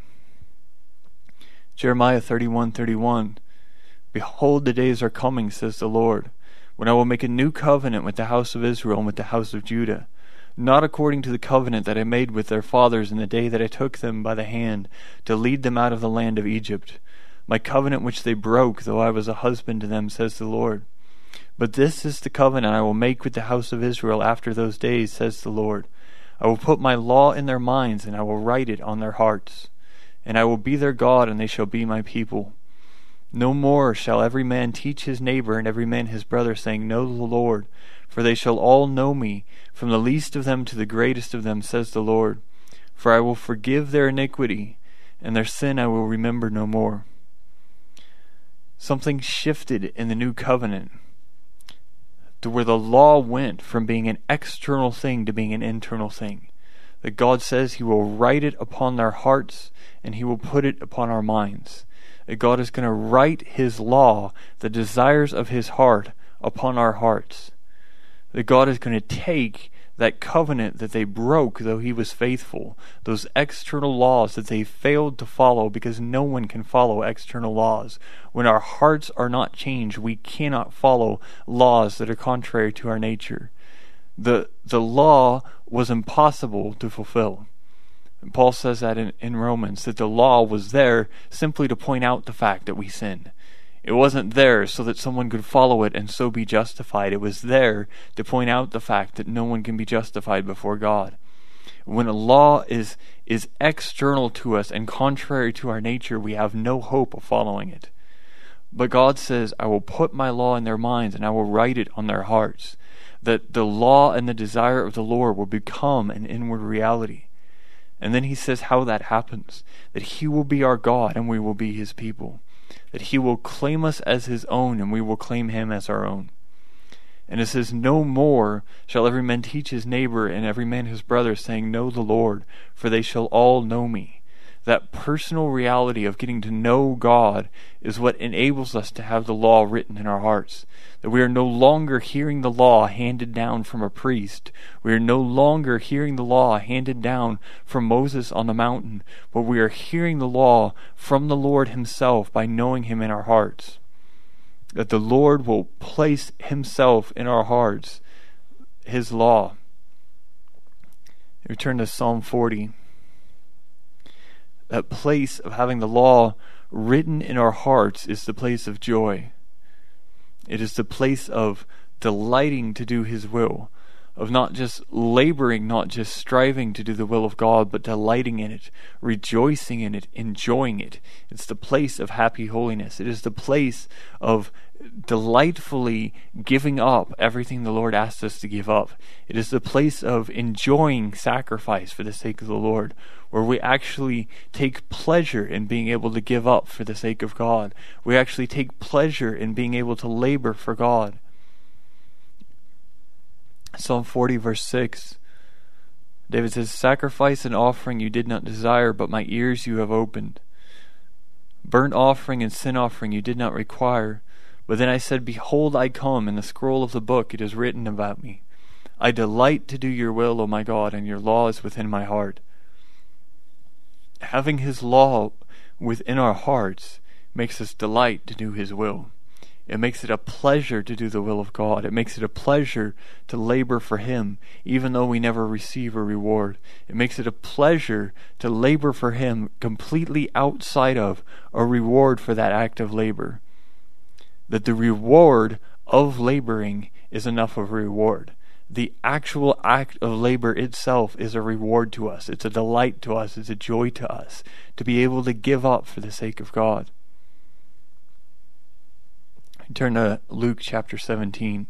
Jeremiah 31:31. Behold, the days are coming, says the Lord, when I will make a new covenant with the house of Israel and with the house of Judah, not according to the covenant that I made with their fathers in the day that I took them by the hand to lead them out of the land of Egypt, my covenant which they broke, though I was a husband to them, says the Lord. But this is the covenant I will make with the house of Israel after those days, says the Lord. I will put my law in their minds, and I will write it on their hearts. And I will be their God, and they shall be my people. No more shall every man teach his neighbor and every man his brother, saying, Know the Lord, for they shall all know me, from the least of them to the greatest of them, says the Lord. For I will forgive their iniquity, and their sin I will remember no more. Something shifted in the new covenant to where the law went from being an external thing to being an internal thing. That God says he will write it upon their hearts and he will put it upon our minds. That God is going to write his law, the desires of his heart, upon our hearts. That God is going to take that covenant that they broke, though he was faithful, those external laws that they failed to follow, because no one can follow external laws. When our hearts are not changed, we cannot follow laws that are contrary to our nature. The law was impossible to fulfill. And Paul says that in Romans, that the law was there simply to point out the fact that we sin. It wasn't there so that someone could follow it and so be justified. It was there to point out the fact that no one can be justified before God. When a law is external to us and contrary to our nature, we have no hope of following it. But God says, I will put my law in their minds and I will write it on their hearts. That the law and the desire of the Lord will become an inward reality. And then he says how that happens. That he will be our God and we will be his people. That he will claim us as his own and we will claim him as our own. And it says, No more shall every man teach his neighbor and every man his brother, saying, Know the Lord, for they shall all know me. That personal reality of getting to know God is what enables us to have the law written in our hearts. That we are no longer hearing the law handed down from a priest. We are no longer hearing the law handed down from Moses on the mountain, but we are hearing the law from the Lord himself by knowing him in our hearts. That the Lord will place himself in our hearts, his law. We turn to Psalm 40. That place of having the law written in our hearts is the place of joy. It is the place of delighting to do his will, of not just laboring, not just striving to do the will of God, but delighting in it, rejoicing in it, enjoying it. It's the place of happy holiness. It is the place of delightfully giving up everything the Lord asks us to give up. It is the place of enjoying sacrifice for the sake of the Lord, where we actually take pleasure in being able to give up for the sake of God. We actually take pleasure in being able to labor for God. Psalm 40 verse 6, David says, Sacrifice and offering you did not desire, but my ears you have opened. Burnt offering and sin offering you did not require, but But then I said, Behold, I come, in the scroll of the book it is written about me. I delight to do your will, O my God, and your law is within my heart. Having his law within our hearts makes us delight to do his will. It makes it a pleasure to do the will of God. It makes it a pleasure to labor for him, even though we never receive a reward. It makes it a pleasure to labor for him completely outside of a reward for that act of labor. That the reward of laboring is enough of a reward. The actual act of labor itself is a reward to us. It's a delight to us. It's a joy to us to be able to give up for the sake of God. Turn to Luke chapter 17.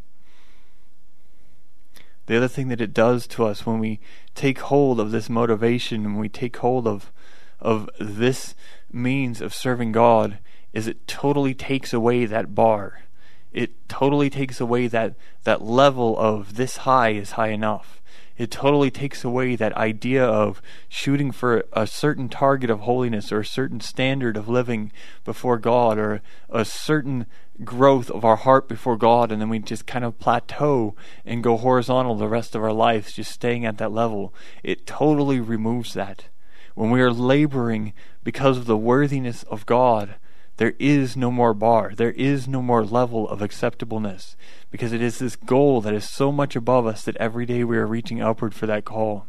The other thing that it does to us when we take hold of this motivation, and we take hold of this means of serving God, is it totally takes away that bar. It totally takes away that level of this high is high enough. It totally takes away that idea of shooting for a certain target of holiness or a certain standard of living before God or a certain growth of our heart before God, and then we just kind of plateau and go horizontal the rest of our lives, just staying at that level. It totally removes that. When we are laboring because of the worthiness of God, there is no more bar. There is no more level of acceptableness, because it is this goal that is so much above us that every day we are reaching upward for that call.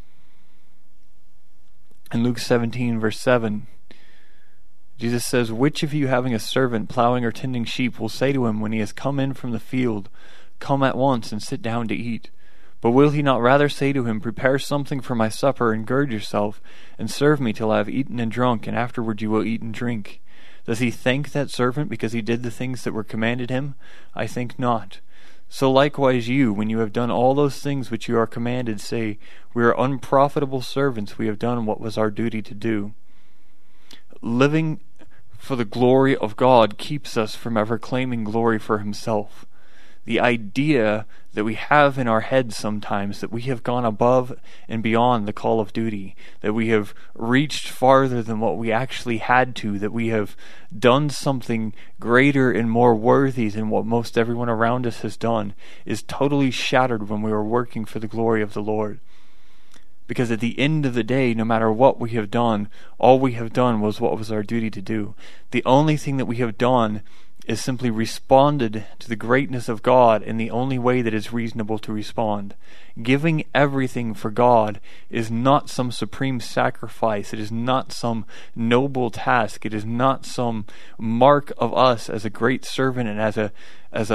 In Luke 17 verse 7, Jesus says, Which of you, having a servant plowing or tending sheep, will say to him when he has come in from the field, Come at once and sit down to eat? But will he not rather say to him, Prepare something for my supper, and gird yourself, and serve me till I have eaten and drunk, and afterward you will eat and drink? Does he thank that servant because he did the things that were commanded him? I think not. So likewise you, when you have done all those things which you are commanded, say, We are unprofitable servants, we have done what was our duty to do. Living for the glory of God keeps us from ever claiming glory for himself. The idea that we have in our heads sometimes that we have gone above and beyond the call of duty, that we have reached farther than what we actually had to, that we have done something greater and more worthy than what most everyone around us has done, is totally shattered when we are working for the glory of the Lord. Because at the end of the day, no matter what we have done, all we have done was what was our duty to do. The only thing that we have done is simply responded to the greatness of God in the only way that is reasonable to respond. Giving everything for God is not some supreme sacrifice. It is not some noble task. It is not some mark of us as a great servant and as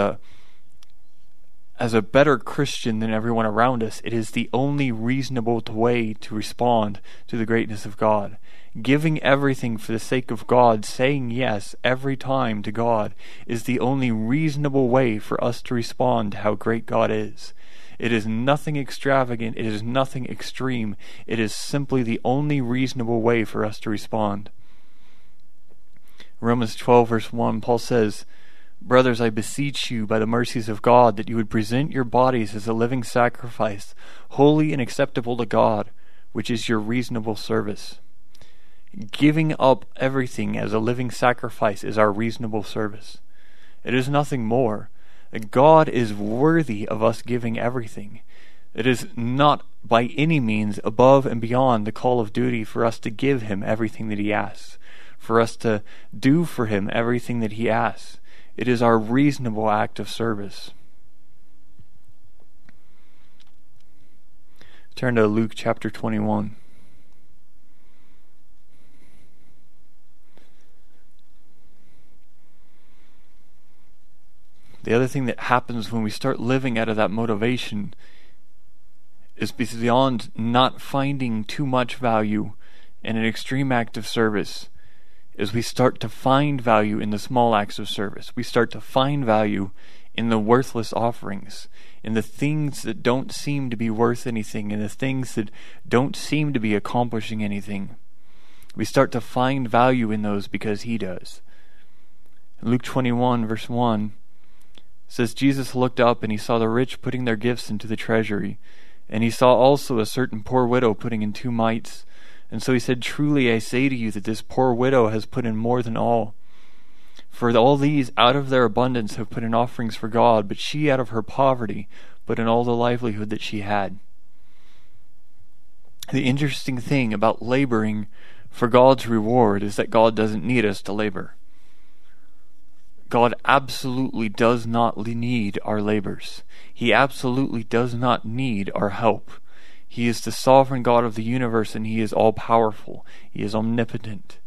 a better Christian than everyone around us. It is the only reasonable way to respond to the greatness of God. Giving everything for the sake of God, saying yes every time to God, is the only reasonable way for us to respond to how great God is. It is nothing extravagant. It is nothing extreme. It is simply the only reasonable way for us to respond. Romans 12 verse 1, Paul says, Brothers, I beseech you by the mercies of God that you would present your bodies as a living sacrifice, holy and acceptable to God, which is your reasonable service. Giving up everything as a living sacrifice is our reasonable service. It is nothing more. God is worthy of us giving everything. It is not by any means above and beyond the call of duty for us to give him everything that he asks, for us to do for him everything that he asks. It is our reasonable act of service. Turn to Luke chapter 21. The other thing that happens when we start living out of that motivation is beyond not finding too much value in an extreme act of service, is we start to find value in the small acts of service. We start to find value in the worthless offerings, in the things that don't seem to be worth anything, in the things that don't seem to be accomplishing anything. We start to find value in those because he does. Luke 21 verse 1 says, Jesus looked up and he saw the rich putting their gifts into the treasury, and he saw also a certain poor widow putting in 2 mites. And so he said, Truly I say to you that this poor widow has put in more than all. For all these out of their abundance have put in offerings for God, but she out of her poverty put in all the livelihood that she had. The interesting thing about laboring for God's reward is that God doesn't need us to labor. God absolutely does not need our labors. He absolutely does not need our help. He is the sovereign God of the universe, and He is all-powerful. He is omnipotent.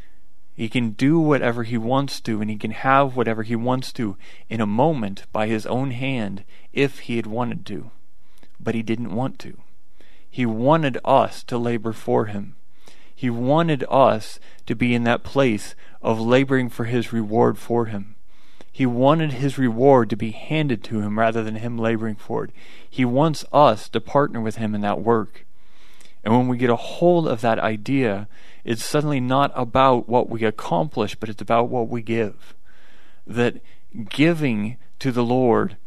He can do whatever He wants to, and He can have whatever He wants to in a moment by His own hand if He had wanted to. But He didn't want to. He wanted us to labor for Him. He wanted us to be in that place of laboring for His reward for Him. He wanted His reward to be handed to Him rather than Him laboring for it. He wants us to partner with Him in that work. And when we get a hold of that idea, it's suddenly not about what we accomplish, but it's about what we give. That giving to the Lord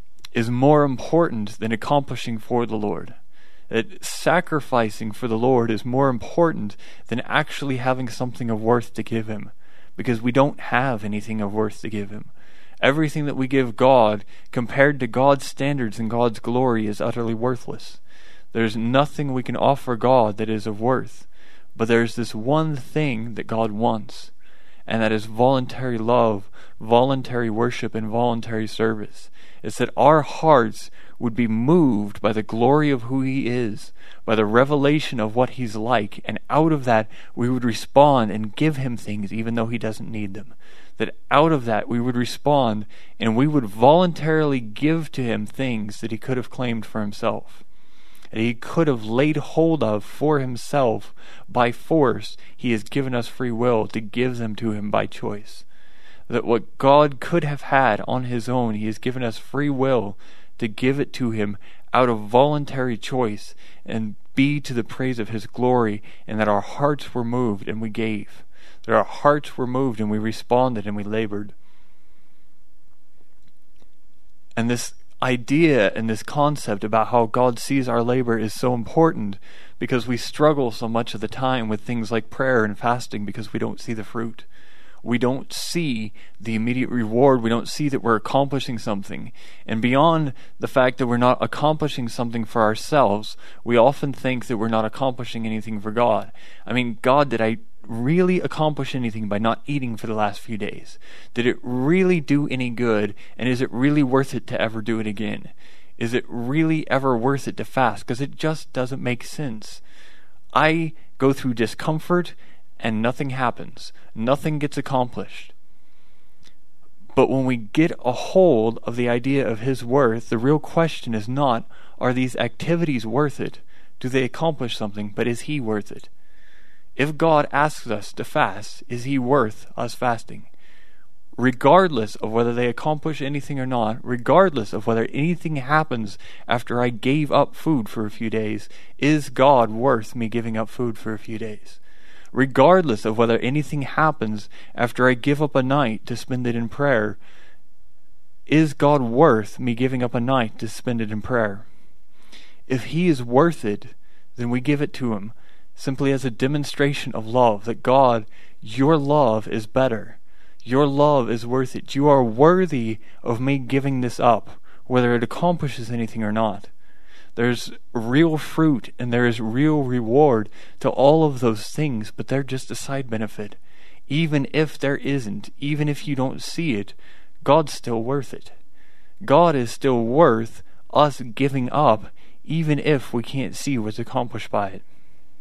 is more important than accomplishing for the Lord. That sacrificing for the Lord is more important than actually having something of worth to give Him, because we don't have anything of worth to give Him. Everything that we give God, compared to God's standards and God's glory, is utterly worthless. There's nothing we can offer God that is of worth, but there's this one thing that God wants, and that is voluntary love, voluntary worship, and voluntary service. It's that our hearts would be moved by the glory of who He is, by the revelation of what He's like, and out of that we would respond and give Him things even though He doesn't need them. That out of that we would respond and we would voluntarily give to Him things that He could have claimed for Himself, that He could have laid hold of for Himself by force. He has given us free will to give them to Him by choice. That what God could have had on His own, He has given us free will to give it to Him out of voluntary choice and be to the praise of His glory, and that our hearts were moved and we gave. That our hearts were moved and we responded and we labored. And this idea and this concept about how God sees our labor is so important, because we struggle so much of the time with things like prayer and fasting because we don't see the fruit. We don't see the immediate reward. We don't see that we're accomplishing something. And beyond the fact that we're not accomplishing something for ourselves, we often think that we're not accomplishing anything for God. I mean, God, did I really accomplish anything by not eating for the last few days? Did it really do any good? And is it really worth it to ever do it again? Is it really ever worth it to fast? Because it just doesn't make sense. I go through discomfort and nothing happens. Nothing gets accomplished. But when we get a hold of the idea of His worth, the real question is not, are these activities worth it? Do they accomplish something? But is He worth it? If God asks us to fast, is He worth us fasting? Regardless of whether they accomplish anything or not, regardless of whether anything happens after I gave up food for a few days, is God worth me giving up food for a few days? Regardless of whether anything happens after I give up a night to spend it in prayer, is God worth me giving up a night to spend it in prayer? If He is worth it, then we give it to Him, simply as a demonstration of love, that God, your love is better. Your love is worth it. You are worthy of me giving this up, whether it accomplishes anything or not. There's real fruit and there is real reward to all of those things, but they're just a side benefit. Even if there isn't, even if you don't see it, God's still worth it. God is still worth us giving up, even if we can't see what's accomplished by it.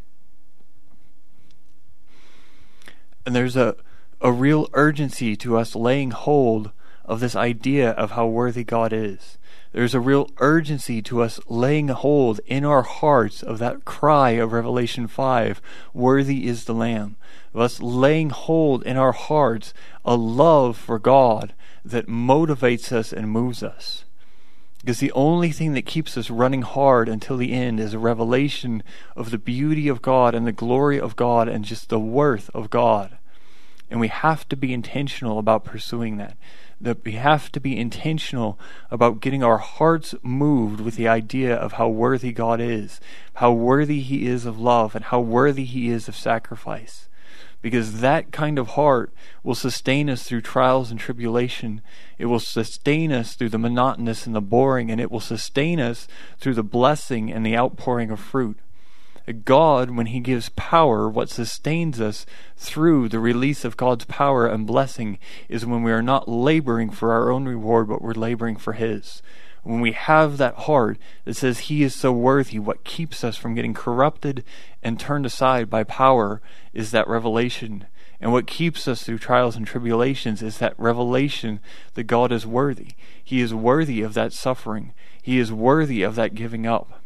And there's a real urgency to us laying hold of this idea of how worthy God is. There's a real urgency to us laying hold in our hearts of that cry of Revelation 5, worthy is the Lamb. Of us laying hold in our hearts a love for God that motivates us and moves us. Because the only thing that keeps us running hard until the end is a revelation of the beauty of God and the glory of God and just the worth of God. And we have to be intentional about pursuing that. That we have to be intentional about getting our hearts moved with the idea of how worthy God is, how worthy He is of love, and how worthy He is of sacrifice. because that kind of heart will sustain us through trials and tribulation. It will sustain us through the monotonous and the boring, and it will sustain us through the blessing and the outpouring of fruit. God, when He gives power, what sustains us through the release of God's power and blessing is when we are not laboring for our own reward, but we're laboring for His. When we have that heart that says He is so worthy, what keeps us from getting corrupted and turned aside by power is that revelation. And what keeps us through trials and tribulations is that revelation that God is worthy. He is worthy of that suffering. He is worthy of that giving up.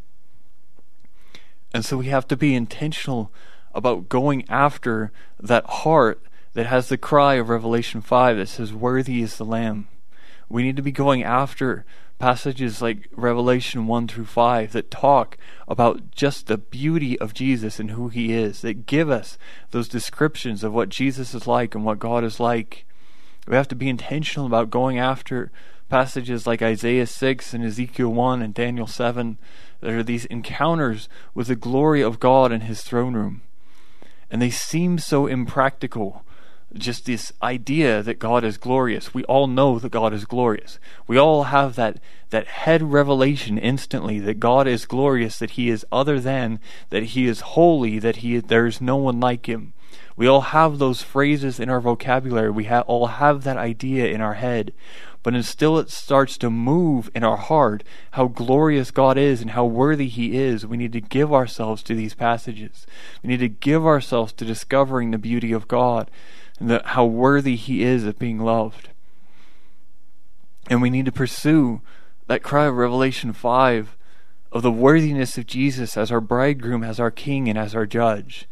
And so we have to be intentional about going after that heart that has the cry of Revelation 5 that says, "Worthy is the Lamb." We need to be going after passages like Revelation 1 through 5 that talk about just the beauty of Jesus and who He is, that give us those descriptions of what Jesus is like and what God is like. We have to be intentional about going after passages like Isaiah 6 and Ezekiel 1 and Daniel 7. There are these encounters with the glory of God in His throne room. And they seem so impractical. Just this idea that God is glorious. We all know that God is glorious. We all have that head revelation instantly that God is glorious, that He is other than, that He is holy, that there is no one like Him. We all have those phrases in our vocabulary. We all have that idea in our head. But until it starts to move in our heart how glorious God is and how worthy He is, we need to give ourselves to these passages. We need to give ourselves to discovering the beauty of God and how worthy He is of being loved. And we need to pursue that cry of Revelation 5 of the worthiness of Jesus as our bridegroom, as our king, and as our judge.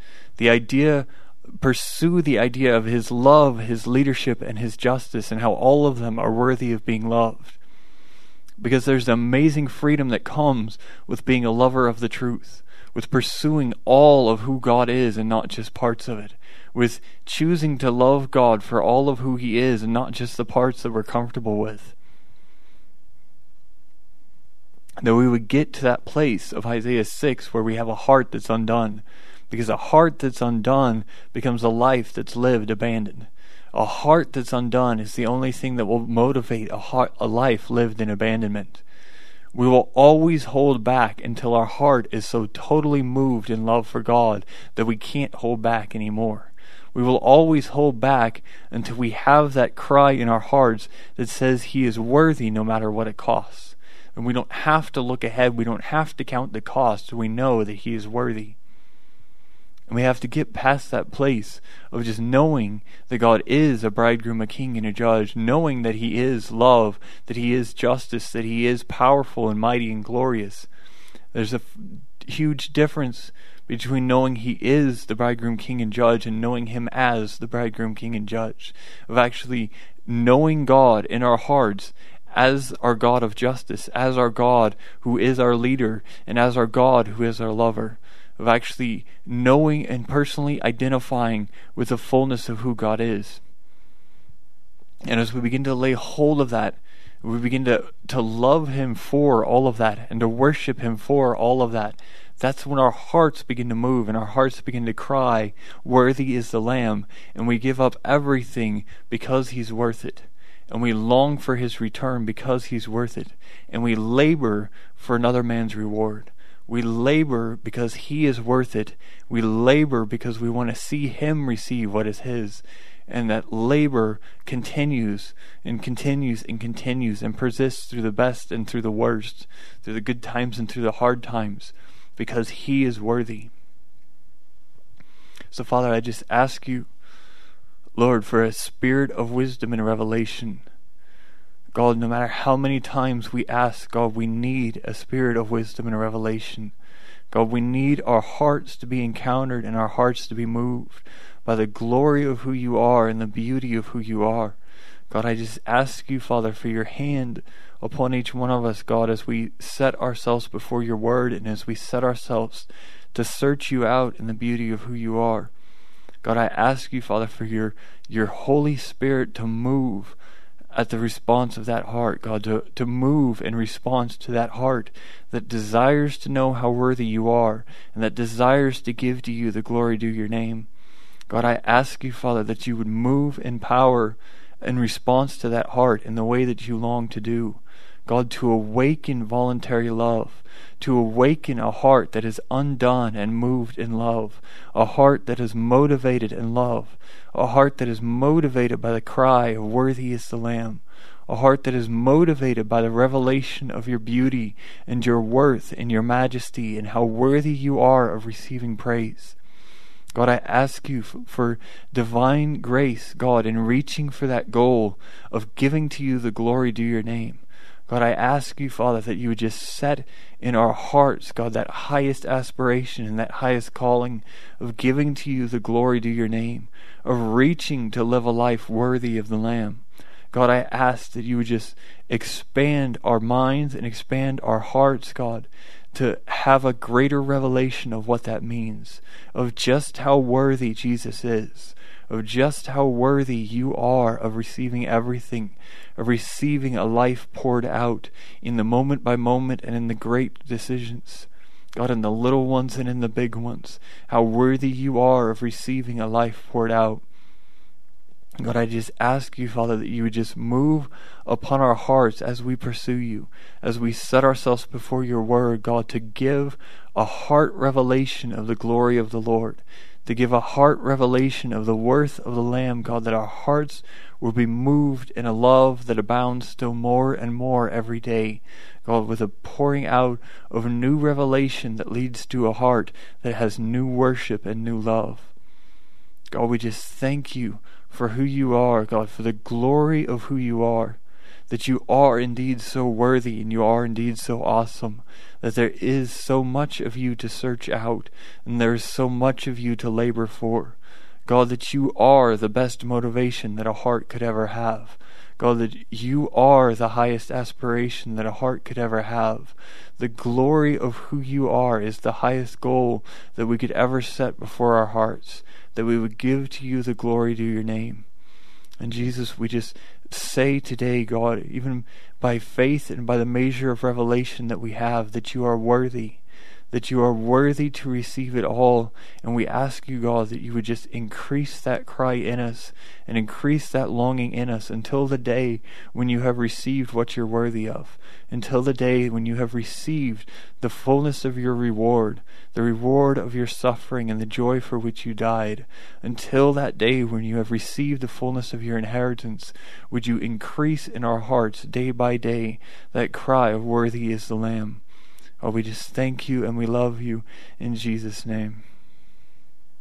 Pursue the idea of His love, His leadership, and His justice, and how all of them are worthy of being loved. Because there's amazing freedom that comes with being a lover of the truth, with pursuing all of who God is and not just parts of it, with choosing to love God for all of who He is and not just the parts that we're comfortable with. That we would get to that place of Isaiah 6 where we have a heart that's undone. Because a heart that's undone becomes a life that's lived abandoned. A heart that's undone is the only thing that will motivate a life lived in abandonment. We will always hold back until our heart is so totally moved in love for God that we can't hold back anymore. We will always hold back until we have that cry in our hearts that says He is worthy no matter what it costs. And we don't have to look ahead. We don't have to count the cost. We know that He is worthy. And we have to get past that place of just knowing that God is a bridegroom, a king, and a judge, knowing that He is love, that He is justice, that He is powerful and mighty and glorious. There's a huge difference between knowing He is the bridegroom, king, and judge and knowing Him as the bridegroom, king, and judge. Of actually knowing God in our hearts as our God of justice, as our God who is our leader, and as our God who is our lover. Of actually knowing and personally identifying with the fullness of who God is. And as we begin to lay hold of that, we begin to love Him for all of that and to worship Him for all of that. That's when our hearts begin to move and our hearts begin to cry, "Worthy is the Lamb," and we give up everything because He's worth it. And we long for His return because He's worth it. And we labor for another man's reward. We labor because He is worth it. We labor because we want to see Him receive what is His. And that labor continues and continues and continues and persists through the best and through the worst, through the good times and through the hard times, because He is worthy. So Father, I just ask You, Lord, for a spirit of wisdom and revelation. God, no matter how many times we ask, God, we need a spirit of wisdom and revelation. God, we need our hearts to be encountered and our hearts to be moved by the glory of who You are and the beauty of who You are. God, I just ask You, Father, for Your hand upon each one of us, God, as we set ourselves before Your word and as we set ourselves to search You out in the beauty of who You are. God, I ask You, Father, for Your Holy Spirit to move at the response of that heart, God, to move in response to that heart that desires to know how worthy You are and that desires to give to You the glory due Your name. God, I ask you, Father, that you would move in power in response to that heart in the way that you long to do. God, to awaken voluntary love, to awaken a heart that is undone and moved in love, a heart that is motivated in love, a heart that is motivated by the cry of worthy is the Lamb, a heart that is motivated by the revelation of your beauty and your worth and your majesty and how worthy you are of receiving praise. God, I ask you for divine grace, God, in reaching for that goal of giving to you the glory due your name. God, I ask you, Father, that you would just set in our hearts, God, that highest aspiration and that highest calling of giving to you the glory due your name, of reaching to live a life worthy of the Lamb. God, I ask that you would just expand our minds and expand our hearts, God, to have a greater revelation of what that means, of just how worthy Jesus is, of just how worthy you are of receiving everything, of receiving a life poured out in the moment by moment and in the great decisions. God, in the little ones and in the big ones, how worthy you are of receiving a life poured out. God, I just ask you, Father, that you would just move upon our hearts as we pursue you, as we set ourselves before your word, God, to give a heart revelation of the glory of the Lord, to give a heart revelation of the worth of the Lamb, God, that our hearts will be moved in a love that abounds still more and more every day, God, with a pouring out of a new revelation that leads to a heart that has new worship and new love. God, we just thank you for who you are, God, for the glory of who you are, that you are indeed so worthy and you are indeed so awesome, that there is so much of you to search out and there is so much of you to labor for. God, that you are the best motivation that a heart could ever have. God, that you are the highest aspiration that a heart could ever have. The glory of who you are is the highest goal that we could ever set before our hearts, that we would give to you the glory to your name. And Jesus, we just say today, God, even by faith and by the measure of revelation that we have, that you are worthy, that you are worthy to receive it all. And we ask you, God, that you would just increase that cry in us and increase that longing in us until the day when you have received what you're worthy of, until the day when you have received the fullness of your reward, the reward of your suffering and the joy for which you died. Until that day when you have received the fullness of your inheritance, would you increase in our hearts day by day that cry of worthy is the Lamb. Oh, we just thank you and we love you in Jesus' name.